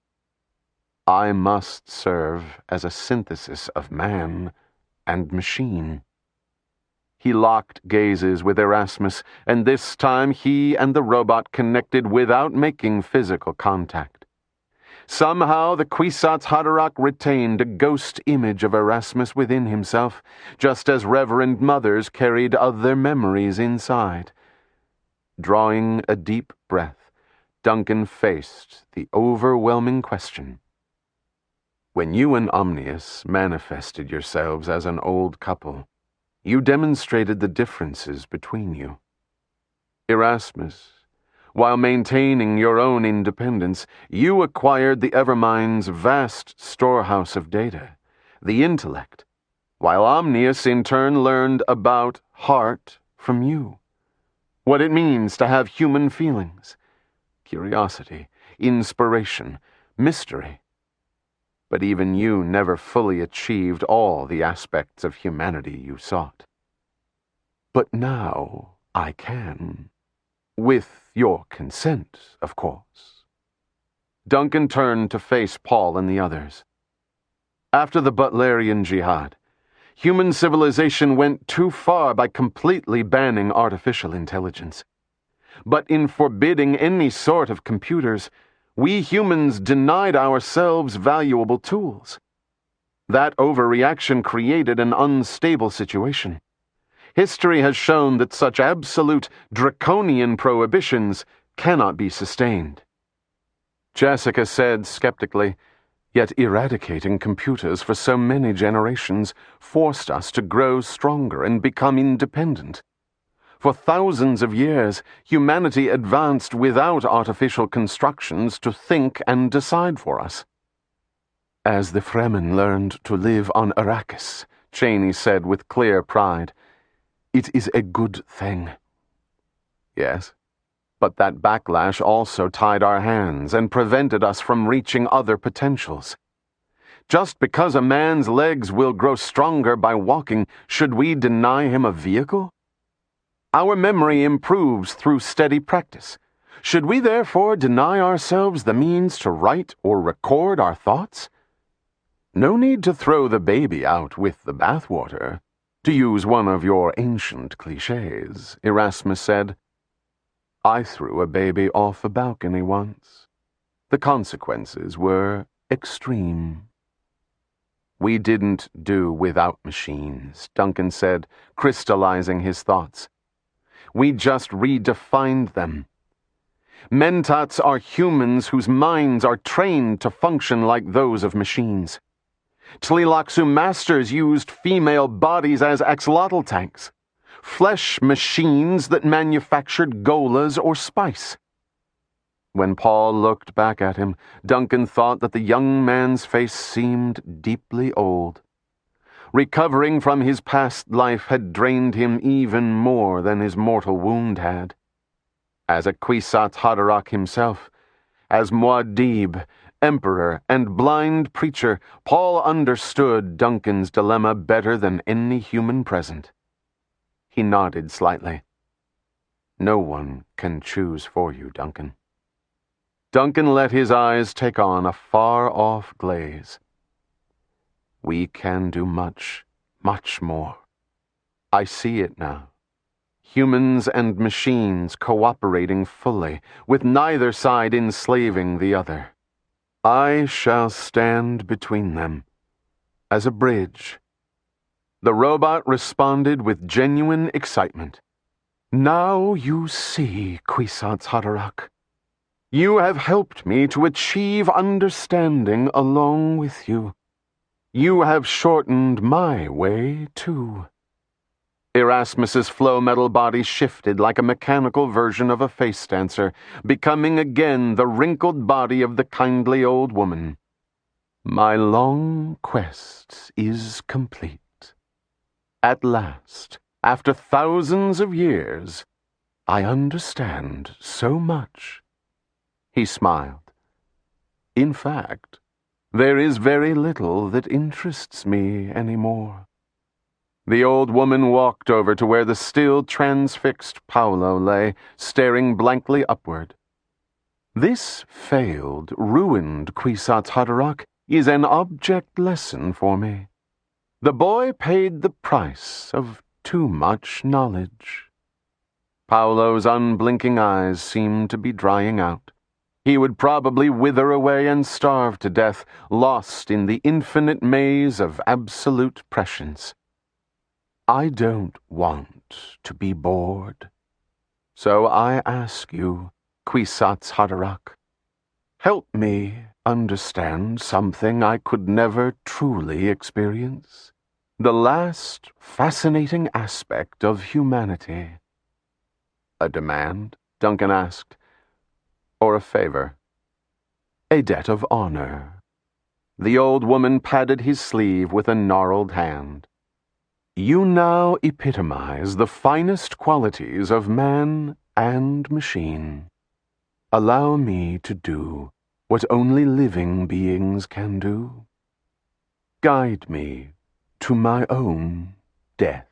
I must serve as a synthesis of man and machine. He locked gazes with Erasmus, and this time he and the robot connected without making physical contact. Somehow the Kwisatz Haderach retained a ghost image of Erasmus within himself, just as Reverend Mothers carried other memories inside. Drawing a deep breath, Duncan faced the overwhelming question. When you and Omnius manifested yourselves as an old couple, you demonstrated the differences between you. Erasmus, while maintaining your own independence, you acquired the Evermind's vast storehouse of data, the intellect, while Omnius in turn learned about heart from you. What it means to have human feelings, curiosity, inspiration, mystery. But even you never fully achieved all the aspects of humanity you sought. But now I can. With your consent, of course. Duncan turned to face Paul and the others. After the Butlerian Jihad, human civilization went too far by completely banning artificial intelligence. But in forbidding any sort of computers, we humans denied ourselves valuable tools. That overreaction created an unstable situation. History has shown that such absolute, draconian prohibitions cannot be sustained. Jessica said skeptically, yet eradicating computers for so many generations forced us to grow stronger and become independent. For thousands of years, humanity advanced without artificial constructions to think and decide for us. As the Fremen learned to live on Arrakis, Cheney said with clear pride. "It is a good thing." Yes, but that backlash also tied our hands and prevented us from reaching other potentials. Just because a man's legs will grow stronger by walking, should we deny him a vehicle? Our memory improves through steady practice. Should we therefore deny ourselves the means to write or record our thoughts? No need to throw the baby out with the bathwater, to use one of your ancient cliches, Erasmus said. I threw a baby off a balcony once. The consequences were extreme. We didn't do without machines, Duncan said, crystallizing his thoughts. We just redefined them. Mentats are humans whose minds are trained to function like those of machines. Tleilaxu masters used female bodies as axolotl tanks, flesh machines that manufactured golas or spice. When Paul looked back at him, Duncan thought that the young man's face seemed deeply old. Recovering from his past life had drained him even more than his mortal wound had. As a Kwisatz Haderach himself, as Muad'Dib, emperor and blind preacher, Paul understood Duncan's dilemma better than any human present. He nodded slightly. No one can choose for you, Duncan. Duncan let his eyes take on a far-off glaze. We can do much, much more. I see it now. Humans and machines cooperating fully, with neither side enslaving the other. I shall stand between them, as a bridge. The robot responded with genuine excitement. Now you see, Kwisatz Haderach. You have helped me to achieve understanding along with you. You have shortened my way, too. Erasmus's flow metal body shifted like a mechanical version of a face dancer, becoming again the wrinkled body of the kindly old woman. My long quest is complete. At last, after thousands of years, I understand so much. He smiled. In fact, there is very little that interests me anymore. The old woman walked over to where the still transfixed Paulo lay, staring blankly upward. This failed, ruined Kwisatz Haderach is an object lesson for me. The boy paid the price of too much knowledge. Paulo's unblinking eyes seemed to be drying out. He would probably wither away and starve to death, lost in the infinite maze of absolute prescience. I don't want to be bored. So I ask you, Kwisatz Haderach, help me understand something I could never truly experience. The last fascinating aspect of humanity. A demand? Duncan asked. Or a favor? A debt of honor. The old woman patted his sleeve with a gnarled hand. You now epitomize the finest qualities of man and machine. Allow me to do what only living beings can do. Guide me to my own death.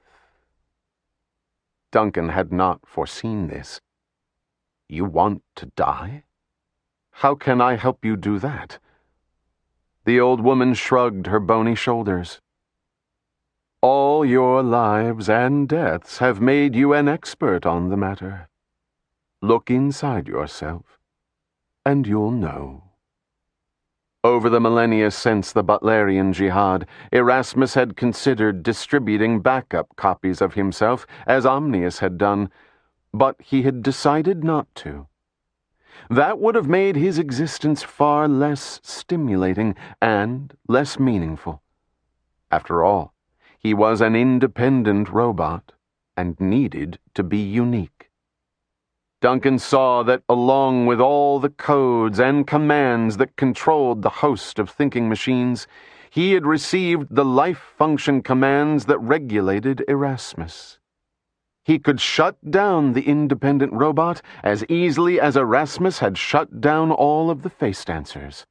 Duncan had not foreseen this. You want to die? How can I help you do that? The old woman shrugged her bony shoulders. All your lives and deaths have made you an expert on the matter. Look inside yourself, and you'll know. Over the millennia since the Butlerian Jihad, Erasmus had considered distributing backup copies of himself, as Omnius had done, but he had decided not to. That would have made his existence far less stimulating and less meaningful. After all, he was an independent robot and needed to be unique. Duncan saw that along with all the codes and commands that controlled the host of thinking machines, He had received the life function commands that regulated Erasmus. He could shut down the independent robot as easily as Erasmus had shut down all of the face dancers.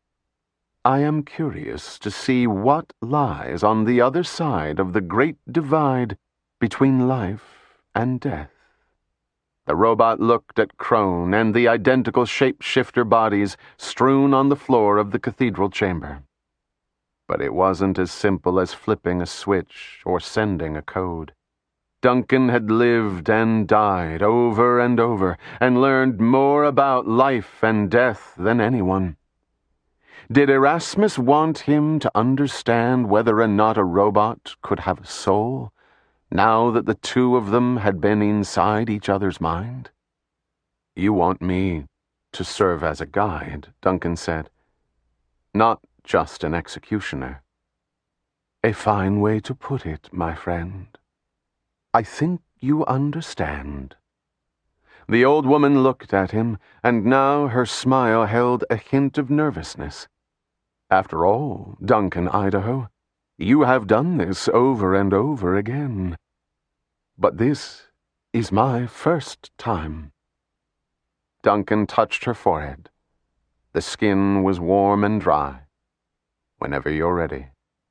I am curious to see what lies on the other side of the great divide between life and death. The robot looked at Crone and the identical shape-shifter bodies strewn on the floor of the cathedral chamber. But it wasn't as simple as flipping a switch or sending a code. Duncan had lived and died over and over and learned more about life and death than anyone. Did Erasmus want him to understand whether or not a robot could have a soul, now that the two of them had been inside each other's mind? You want me to serve as a guide, Duncan said. Not just an executioner. A fine way to put it, my friend. I think you understand. The old woman looked at him, and now her smile held a hint of nervousness. After all, Duncan Idaho, you have done this over and over again. But this is my first time. Duncan touched her forehead. The skin was warm and dry. Whenever you're ready.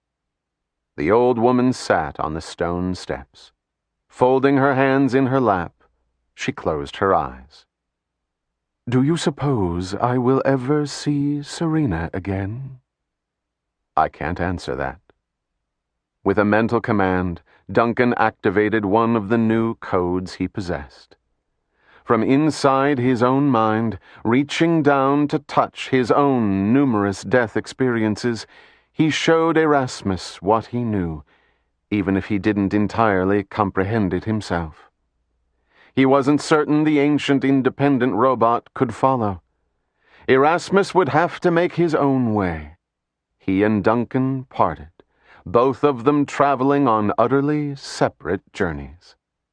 The old woman sat on the stone steps. Folding her hands in her lap, she closed her eyes. Do you suppose I will ever see Serena again? I can't answer that. With a mental command, Duncan activated one of the new codes he possessed. From inside his own mind, reaching down to touch his own numerous death experiences, he showed Erasmus what he knew, even if he didn't entirely comprehend it himself. He wasn't certain the ancient independent robot could follow. Erasmus would have to make his own way. He and Duncan parted, both of them traveling on utterly separate journeys.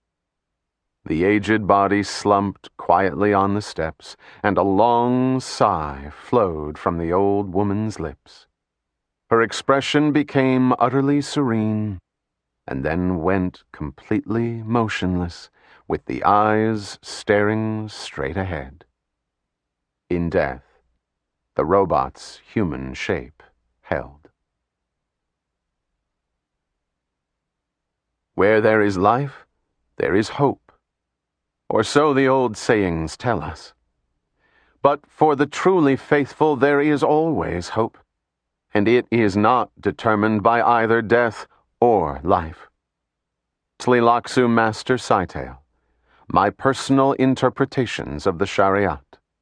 The aged body slumped quietly on the steps, and a long sigh flowed from the old woman's lips. Her expression became utterly serene, and then went completely motionless, with the eyes staring straight ahead. In death, the robot's human shape held. Where there is life, there is hope, or so the old sayings tell us. But for the truly faithful there is always hope, and it is not determined by either death or life. Tleilaxu Master Scytale, My Personal Interpretations of the Shariat.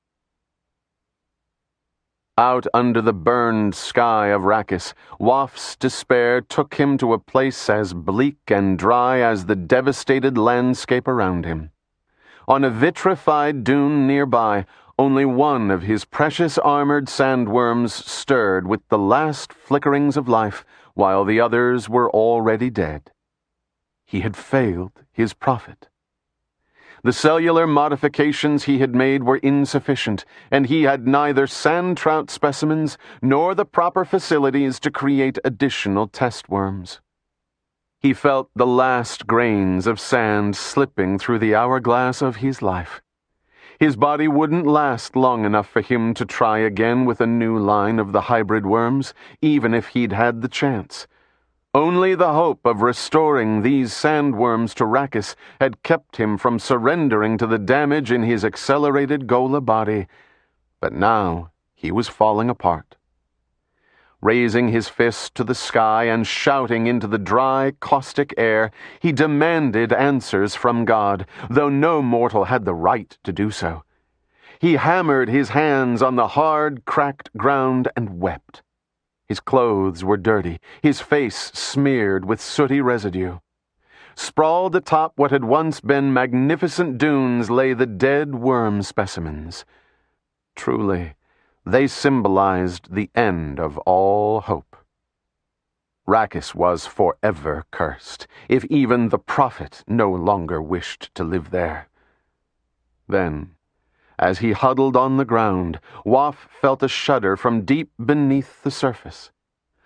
Out under the burned sky of Rakis, Waff's despair took him to a place as bleak and dry as the devastated landscape around him. On a vitrified dune nearby, only one of his precious armored sandworms stirred with the last flickerings of life, while the others were already dead. He had failed his prophet. The cellular modifications he had made were insufficient, and he had neither sand trout specimens nor the proper facilities to create additional test worms. He felt the last grains of sand slipping through the hourglass of his life. His body wouldn't last long enough for him to try again with a new line of the hybrid worms, even if he'd had the chance. Only the hope of restoring these sandworms to Rakis had kept him from surrendering to the damage in his accelerated Gola body. But now he was falling apart. Raising his fist to the sky and shouting into the dry, caustic air, he demanded answers from God, though no mortal had the right to do so. He hammered his hands on the hard, cracked ground and wept. His clothes were dirty, his face smeared with sooty residue. Sprawled atop what had once been magnificent dunes lay the dead worm specimens. Truly, they symbolized the end of all hope. Rakis was forever cursed, if even the prophet no longer wished to live there. Then, as he huddled on the ground, Waff felt a shudder from deep beneath the surface.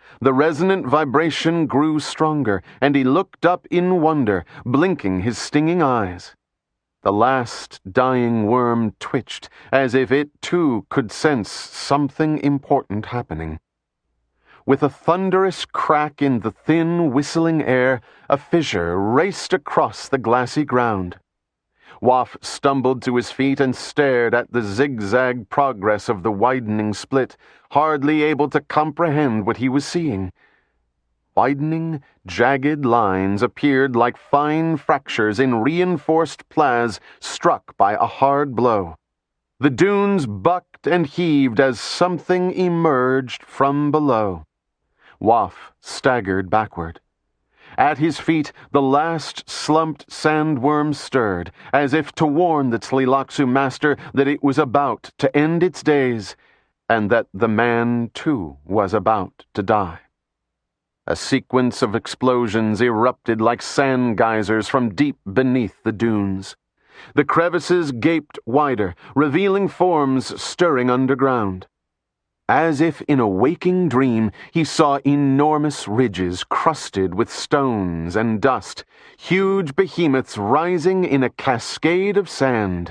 The resonant vibration grew stronger, and he looked up in wonder, blinking his stinging eyes. The last dying worm twitched, as if it too could sense something important happening. With a thunderous crack in the thin, whistling air, a fissure raced across the glassy ground. Waff stumbled to his feet and stared at the zigzag progress of the widening split, hardly able to comprehend what he was seeing. Widening, jagged lines appeared like fine fractures in reinforced plaids struck by a hard blow. The dunes bucked and heaved as something emerged from below. Waff staggered backward. At his feet, the last slumped sandworm stirred, as if to warn the Tleilaxu master that it was about to end its days, and that the man, too, was about to die. A sequence of explosions erupted like sand geysers from deep beneath the dunes. The crevices gaped wider, revealing forms stirring underground. As if in a waking dream, he saw enormous ridges crusted with stones and dust, huge behemoths rising in a cascade of sand.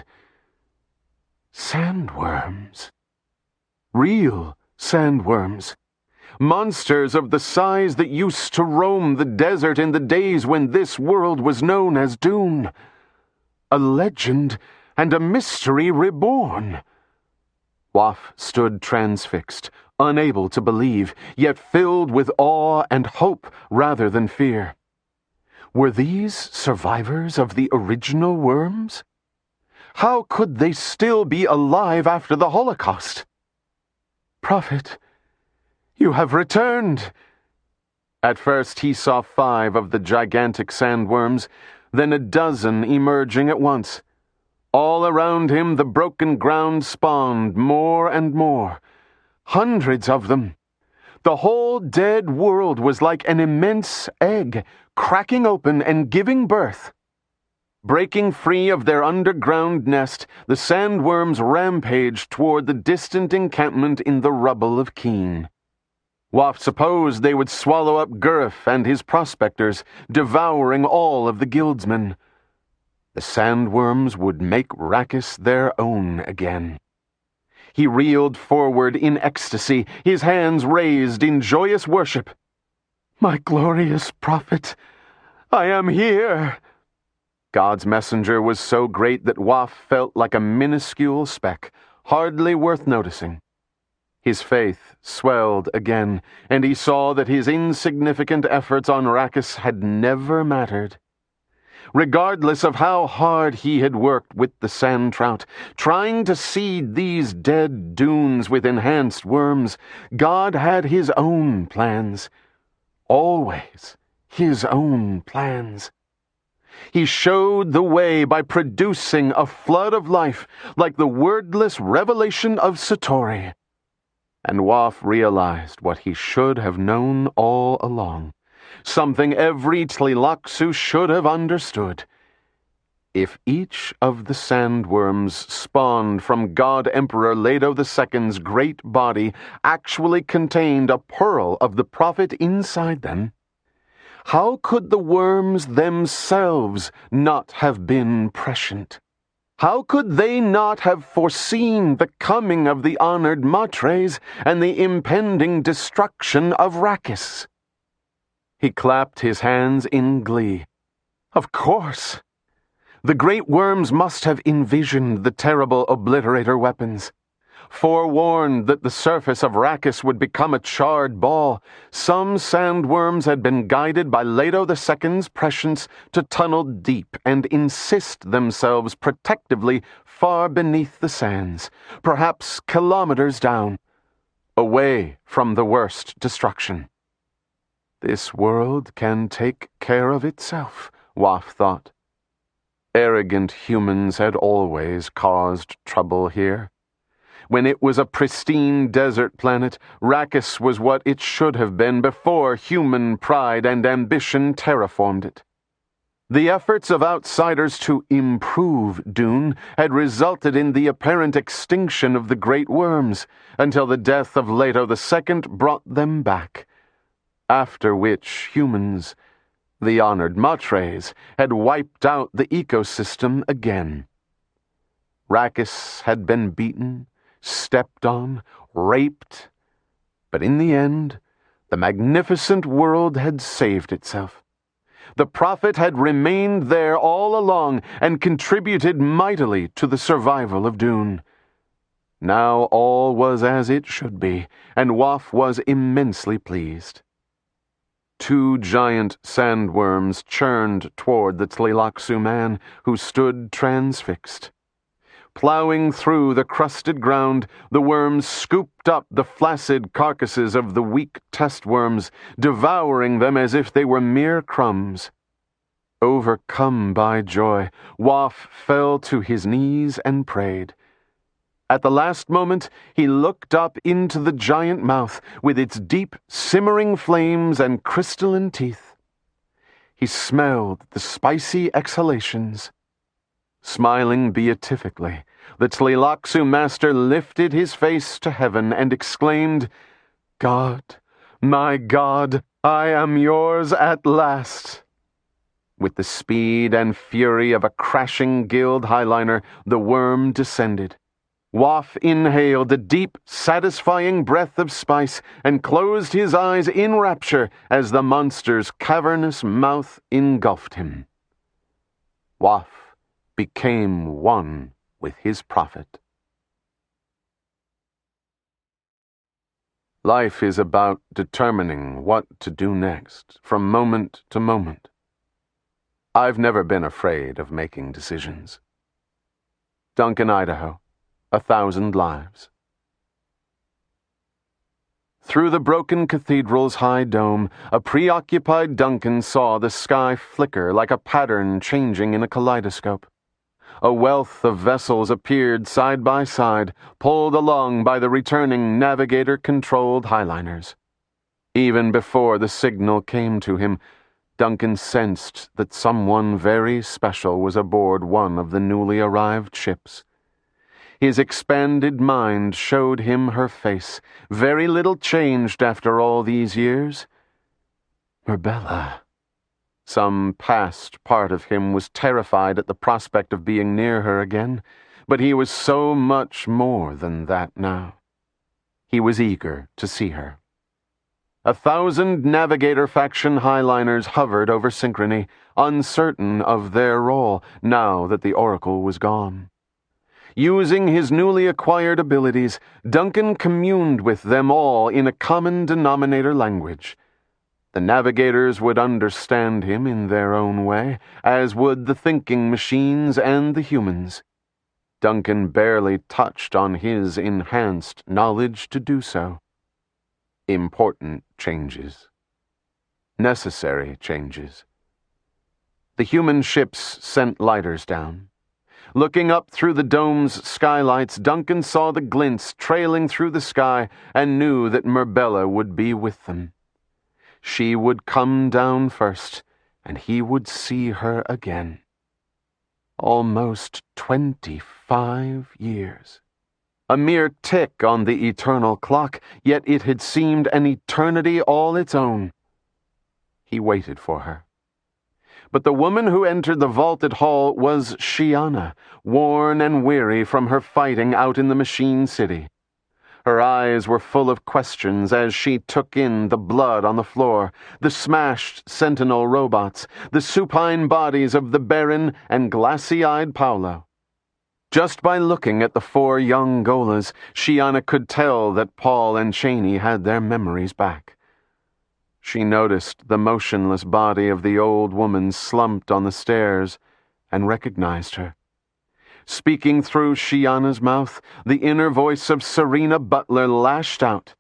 Sandworms. Real sandworms. Monsters of the size that used to roam the desert in the days when this world was known as Dune. A legend and a mystery reborn. Waff stood transfixed, unable to believe, yet filled with awe and hope rather than fear. Were these survivors of the original worms? How could they still be alive after the Holocaust? Prophet, you have returned. At first he saw five of the gigantic sandworms, then a dozen emerging at once. All around him the broken ground spawned more and more. Hundreds of them. The whole dead world was like an immense egg, cracking open and giving birth. Breaking free of their underground nest, the sandworms rampaged toward the distant encampment in the rubble of Keen. Waff supposed they would swallow up Gurf and his prospectors, devouring all of the guildsmen. The sandworms would make Rakis their own again. He reeled forward in ecstasy, his hands raised in joyous worship. My glorious prophet, I am here. God's messenger was so great that Waff felt like a minuscule speck, hardly worth noticing. His faith swelled again, and he saw that his insignificant efforts on Rakis had never mattered. Regardless of how hard he had worked with the sand trout, trying to seed these dead dunes with enhanced worms, God had his own plans. Always his own plans. He showed the way by producing a flood of life, like the wordless revelation of Satori. And Waff realized what he should have known all along. Something every Tleilaxu should have understood. If each of the sandworms spawned from God Emperor Leto the Second's great body actually contained a pearl of the prophet inside them, how could the worms themselves not have been prescient? How could they not have foreseen the coming of the honored Matres and the impending destruction of Rakis? He clapped his hands in glee. Of course! The great worms must have envisioned the terrible obliterator weapons. Forewarned that the surface of Rakis would become a charred ball, some sandworms had been guided by Leto the Second's prescience to tunnel deep and insist themselves protectively far beneath the sands, perhaps kilometers down, away from the worst destruction. This world can take care of itself, Waff thought. Arrogant humans had always caused trouble here. When it was a pristine desert planet, Rakis was what it should have been before human pride and ambition terraformed it. The efforts of outsiders to improve Dune had resulted in the apparent extinction of the great worms, until the death of Leto the Second brought them back. after which humans, the honored matres, had wiped out the ecosystem again. Rachis had been beaten, stepped on, raped, but in the end, the magnificent world had saved itself. The prophet had remained there all along and contributed mightily to the survival of Dune. Now all was as it should be, and Waff was immensely pleased. Two giant sandworms churned toward the Tleilaxu man, who stood transfixed. Plowing through the crusted ground, the worms scooped up the flaccid carcasses of the weak test worms, devouring them as if they were mere crumbs. Overcome by joy, Waff fell to his knees and prayed. At the last moment, he looked up into the giant mouth with its deep, simmering flames and crystalline teeth. He smelled the spicy exhalations. Smiling beatifically, the Tleilaxu master lifted his face to heaven and exclaimed, "God, my God, I am yours at last." With the speed and fury of a crashing guild highliner, the worm descended. Waff inhaled a deep, satisfying breath of spice and closed his eyes in rapture as the monster's cavernous mouth engulfed him. Waff became one with his prophet. Life is about determining what to do next, from moment to moment. I've never been afraid of making decisions. Duncan, Idaho. A Thousand Lives. Through the broken cathedral's high dome, a preoccupied Duncan saw the sky flicker like a pattern changing in a kaleidoscope. A wealth of vessels appeared side by side, pulled along by the returning navigator-controlled highliners. Even before the signal came to him, Duncan sensed that someone very special was aboard one of the newly arrived ships. His expanded mind showed him her face, very little changed after all these years. Murbella. Some past part of him was terrified at the prospect of being near her again, but he was so much more than that now. He was eager to see her. A thousand Navigator faction highliners hovered over Synchrony, uncertain of their role now that the Oracle was gone. Using his newly acquired abilities, Duncan communed with them all in a common denominator language. The navigators would understand him in their own way, as would the thinking machines and the humans. Duncan barely touched on his enhanced knowledge to do so. Important changes. Necessary changes. The human ships sent lighters down. Looking up through the dome's skylights, Duncan saw the glints trailing through the sky and knew that Murbella would be with them. She would come down first, and he would see her again. Almost twenty-five years. A mere tick on the eternal clock, yet it had seemed an eternity all its own. He waited for her. But the woman who entered the vaulted hall was Shiana, worn and weary from her fighting out in the machine city. Her eyes were full of questions as she took in the blood on the floor, the smashed sentinel robots, the supine bodies of the Baron and glassy-eyed Paolo. Just by looking at the four young Golas, Shiana could tell that Paul and Cheney had their memories back. She noticed the motionless body of the old woman slumped on the stairs and recognized her. Speaking through Shiana's mouth, the inner voice of Serena Butler lashed out.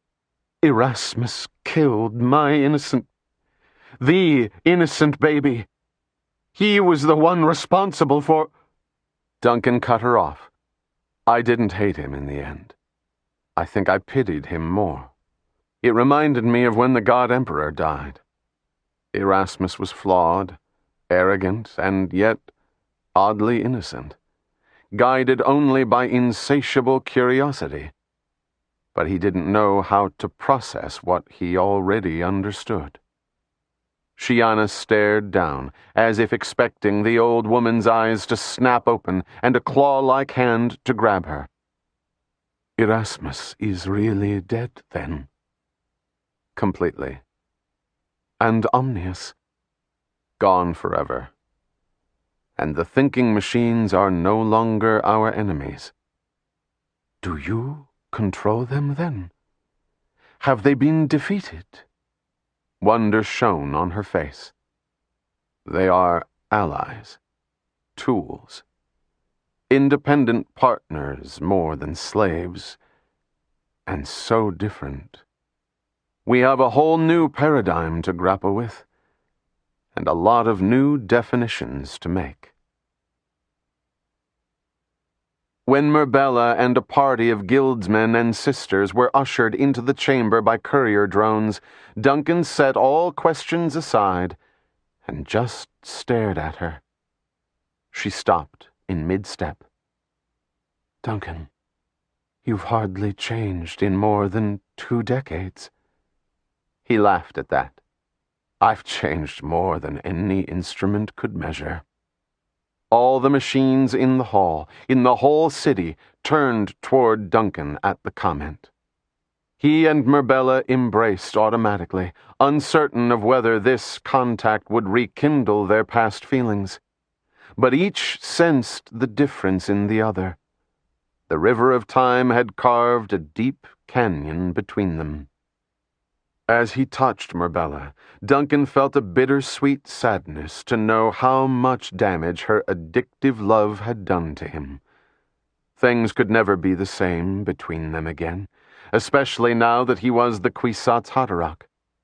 Erasmus killed my innocent, the innocent baby. He was the one responsible for... Duncan cut her off. I didn't hate him in the end. I think I pitied him more. It reminded me of when the God Emperor died. Erasmus was flawed, arrogant, and yet oddly innocent, guided only by insatiable curiosity. but he didn't know how to process what he already understood. Shiana stared down, as if expecting the old woman's eyes to snap open and a claw-like hand to grab her. Erasmus is really dead, then? Completely. And Omnius? Gone forever. And the thinking machines are no longer our enemies. Do you control them, then? Have they been defeated? Wonder shone on her face. They are allies, tools, independent partners more than slaves, and so different. We have a whole new paradigm to grapple with, and a lot of new definitions to make. When Merbella and a party of guildsmen and sisters were ushered into the chamber by courier drones, Duncan set all questions aside and just stared at her. She stopped in mid-step. Duncan, you've hardly changed in more than two decades. He laughed at that. I've changed more than any instrument could measure. All the machines in the hall, in the whole city, turned toward Duncan at the comment. He and Merbella embraced automatically, uncertain of whether this contact would rekindle their past feelings. But each sensed the difference in the other. The river of time had carved a deep canyon between them. As he touched Merbella, Duncan felt a bittersweet sadness to know how much damage her addictive love had done to him. Things could never be the same between them again, especially now that he was the Kwisatz Haderach.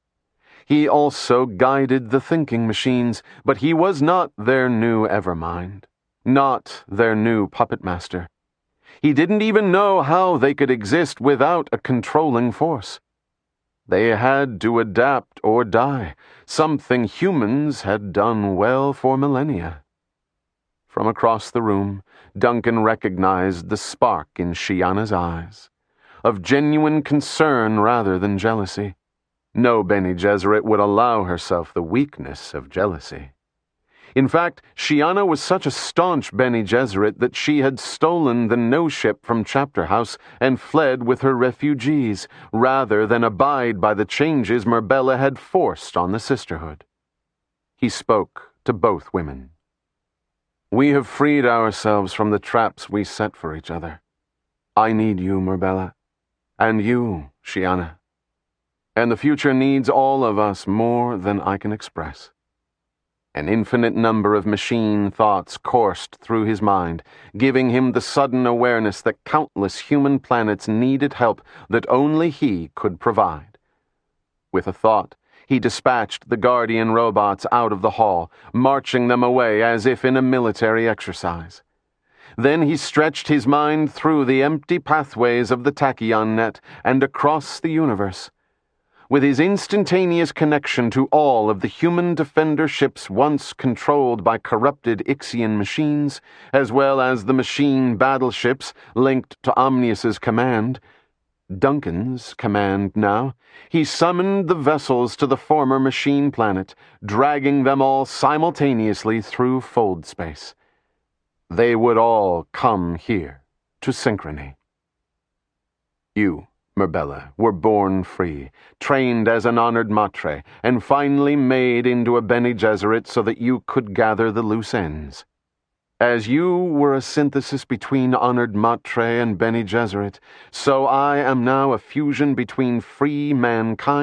He also guided the thinking machines, but he was not their new Evermind, not their new puppet master. He didn't even know how they could exist without a controlling force. They had to adapt or die, something humans had done well for millennia. From across the room, Duncan recognized the spark in Shiana's eyes, of genuine concern rather than jealousy. No Bene Gesserit would allow herself the weakness of jealousy. In fact, Shiana was such a staunch Bene Gesserit that she had stolen the no-ship from Chapter House and fled with her refugees, rather than abide by the changes Merbella had forced on the sisterhood. He spoke to both women. We have freed ourselves from the traps we set for each other. I need you, Merbella, and you, Shiana. And the future needs all of us more than I can express. An infinite number of machine thoughts coursed through his mind, giving him the sudden awareness that countless human planets needed help that only he could provide. With a thought, he dispatched the Guardian robots out of the hall, marching them away as if in a military exercise. Then he stretched his mind through the empty pathways of the tachyon net and across the universe. With his instantaneous connection to all of the human defender ships once controlled by corrupted Ixian machines, as well as the machine battleships linked to Omnius's command, Duncan's command now, he summoned the vessels to the former machine planet, dragging them all simultaneously through fold space. They would all come here to Synchrony. You, Merbella, were born free, trained as an honored matre, and finally made into a Bene Gesserit so that you could gather the loose ends. As you were a synthesis between honored matre and Bene Gesserit, so I am now a fusion between free mankind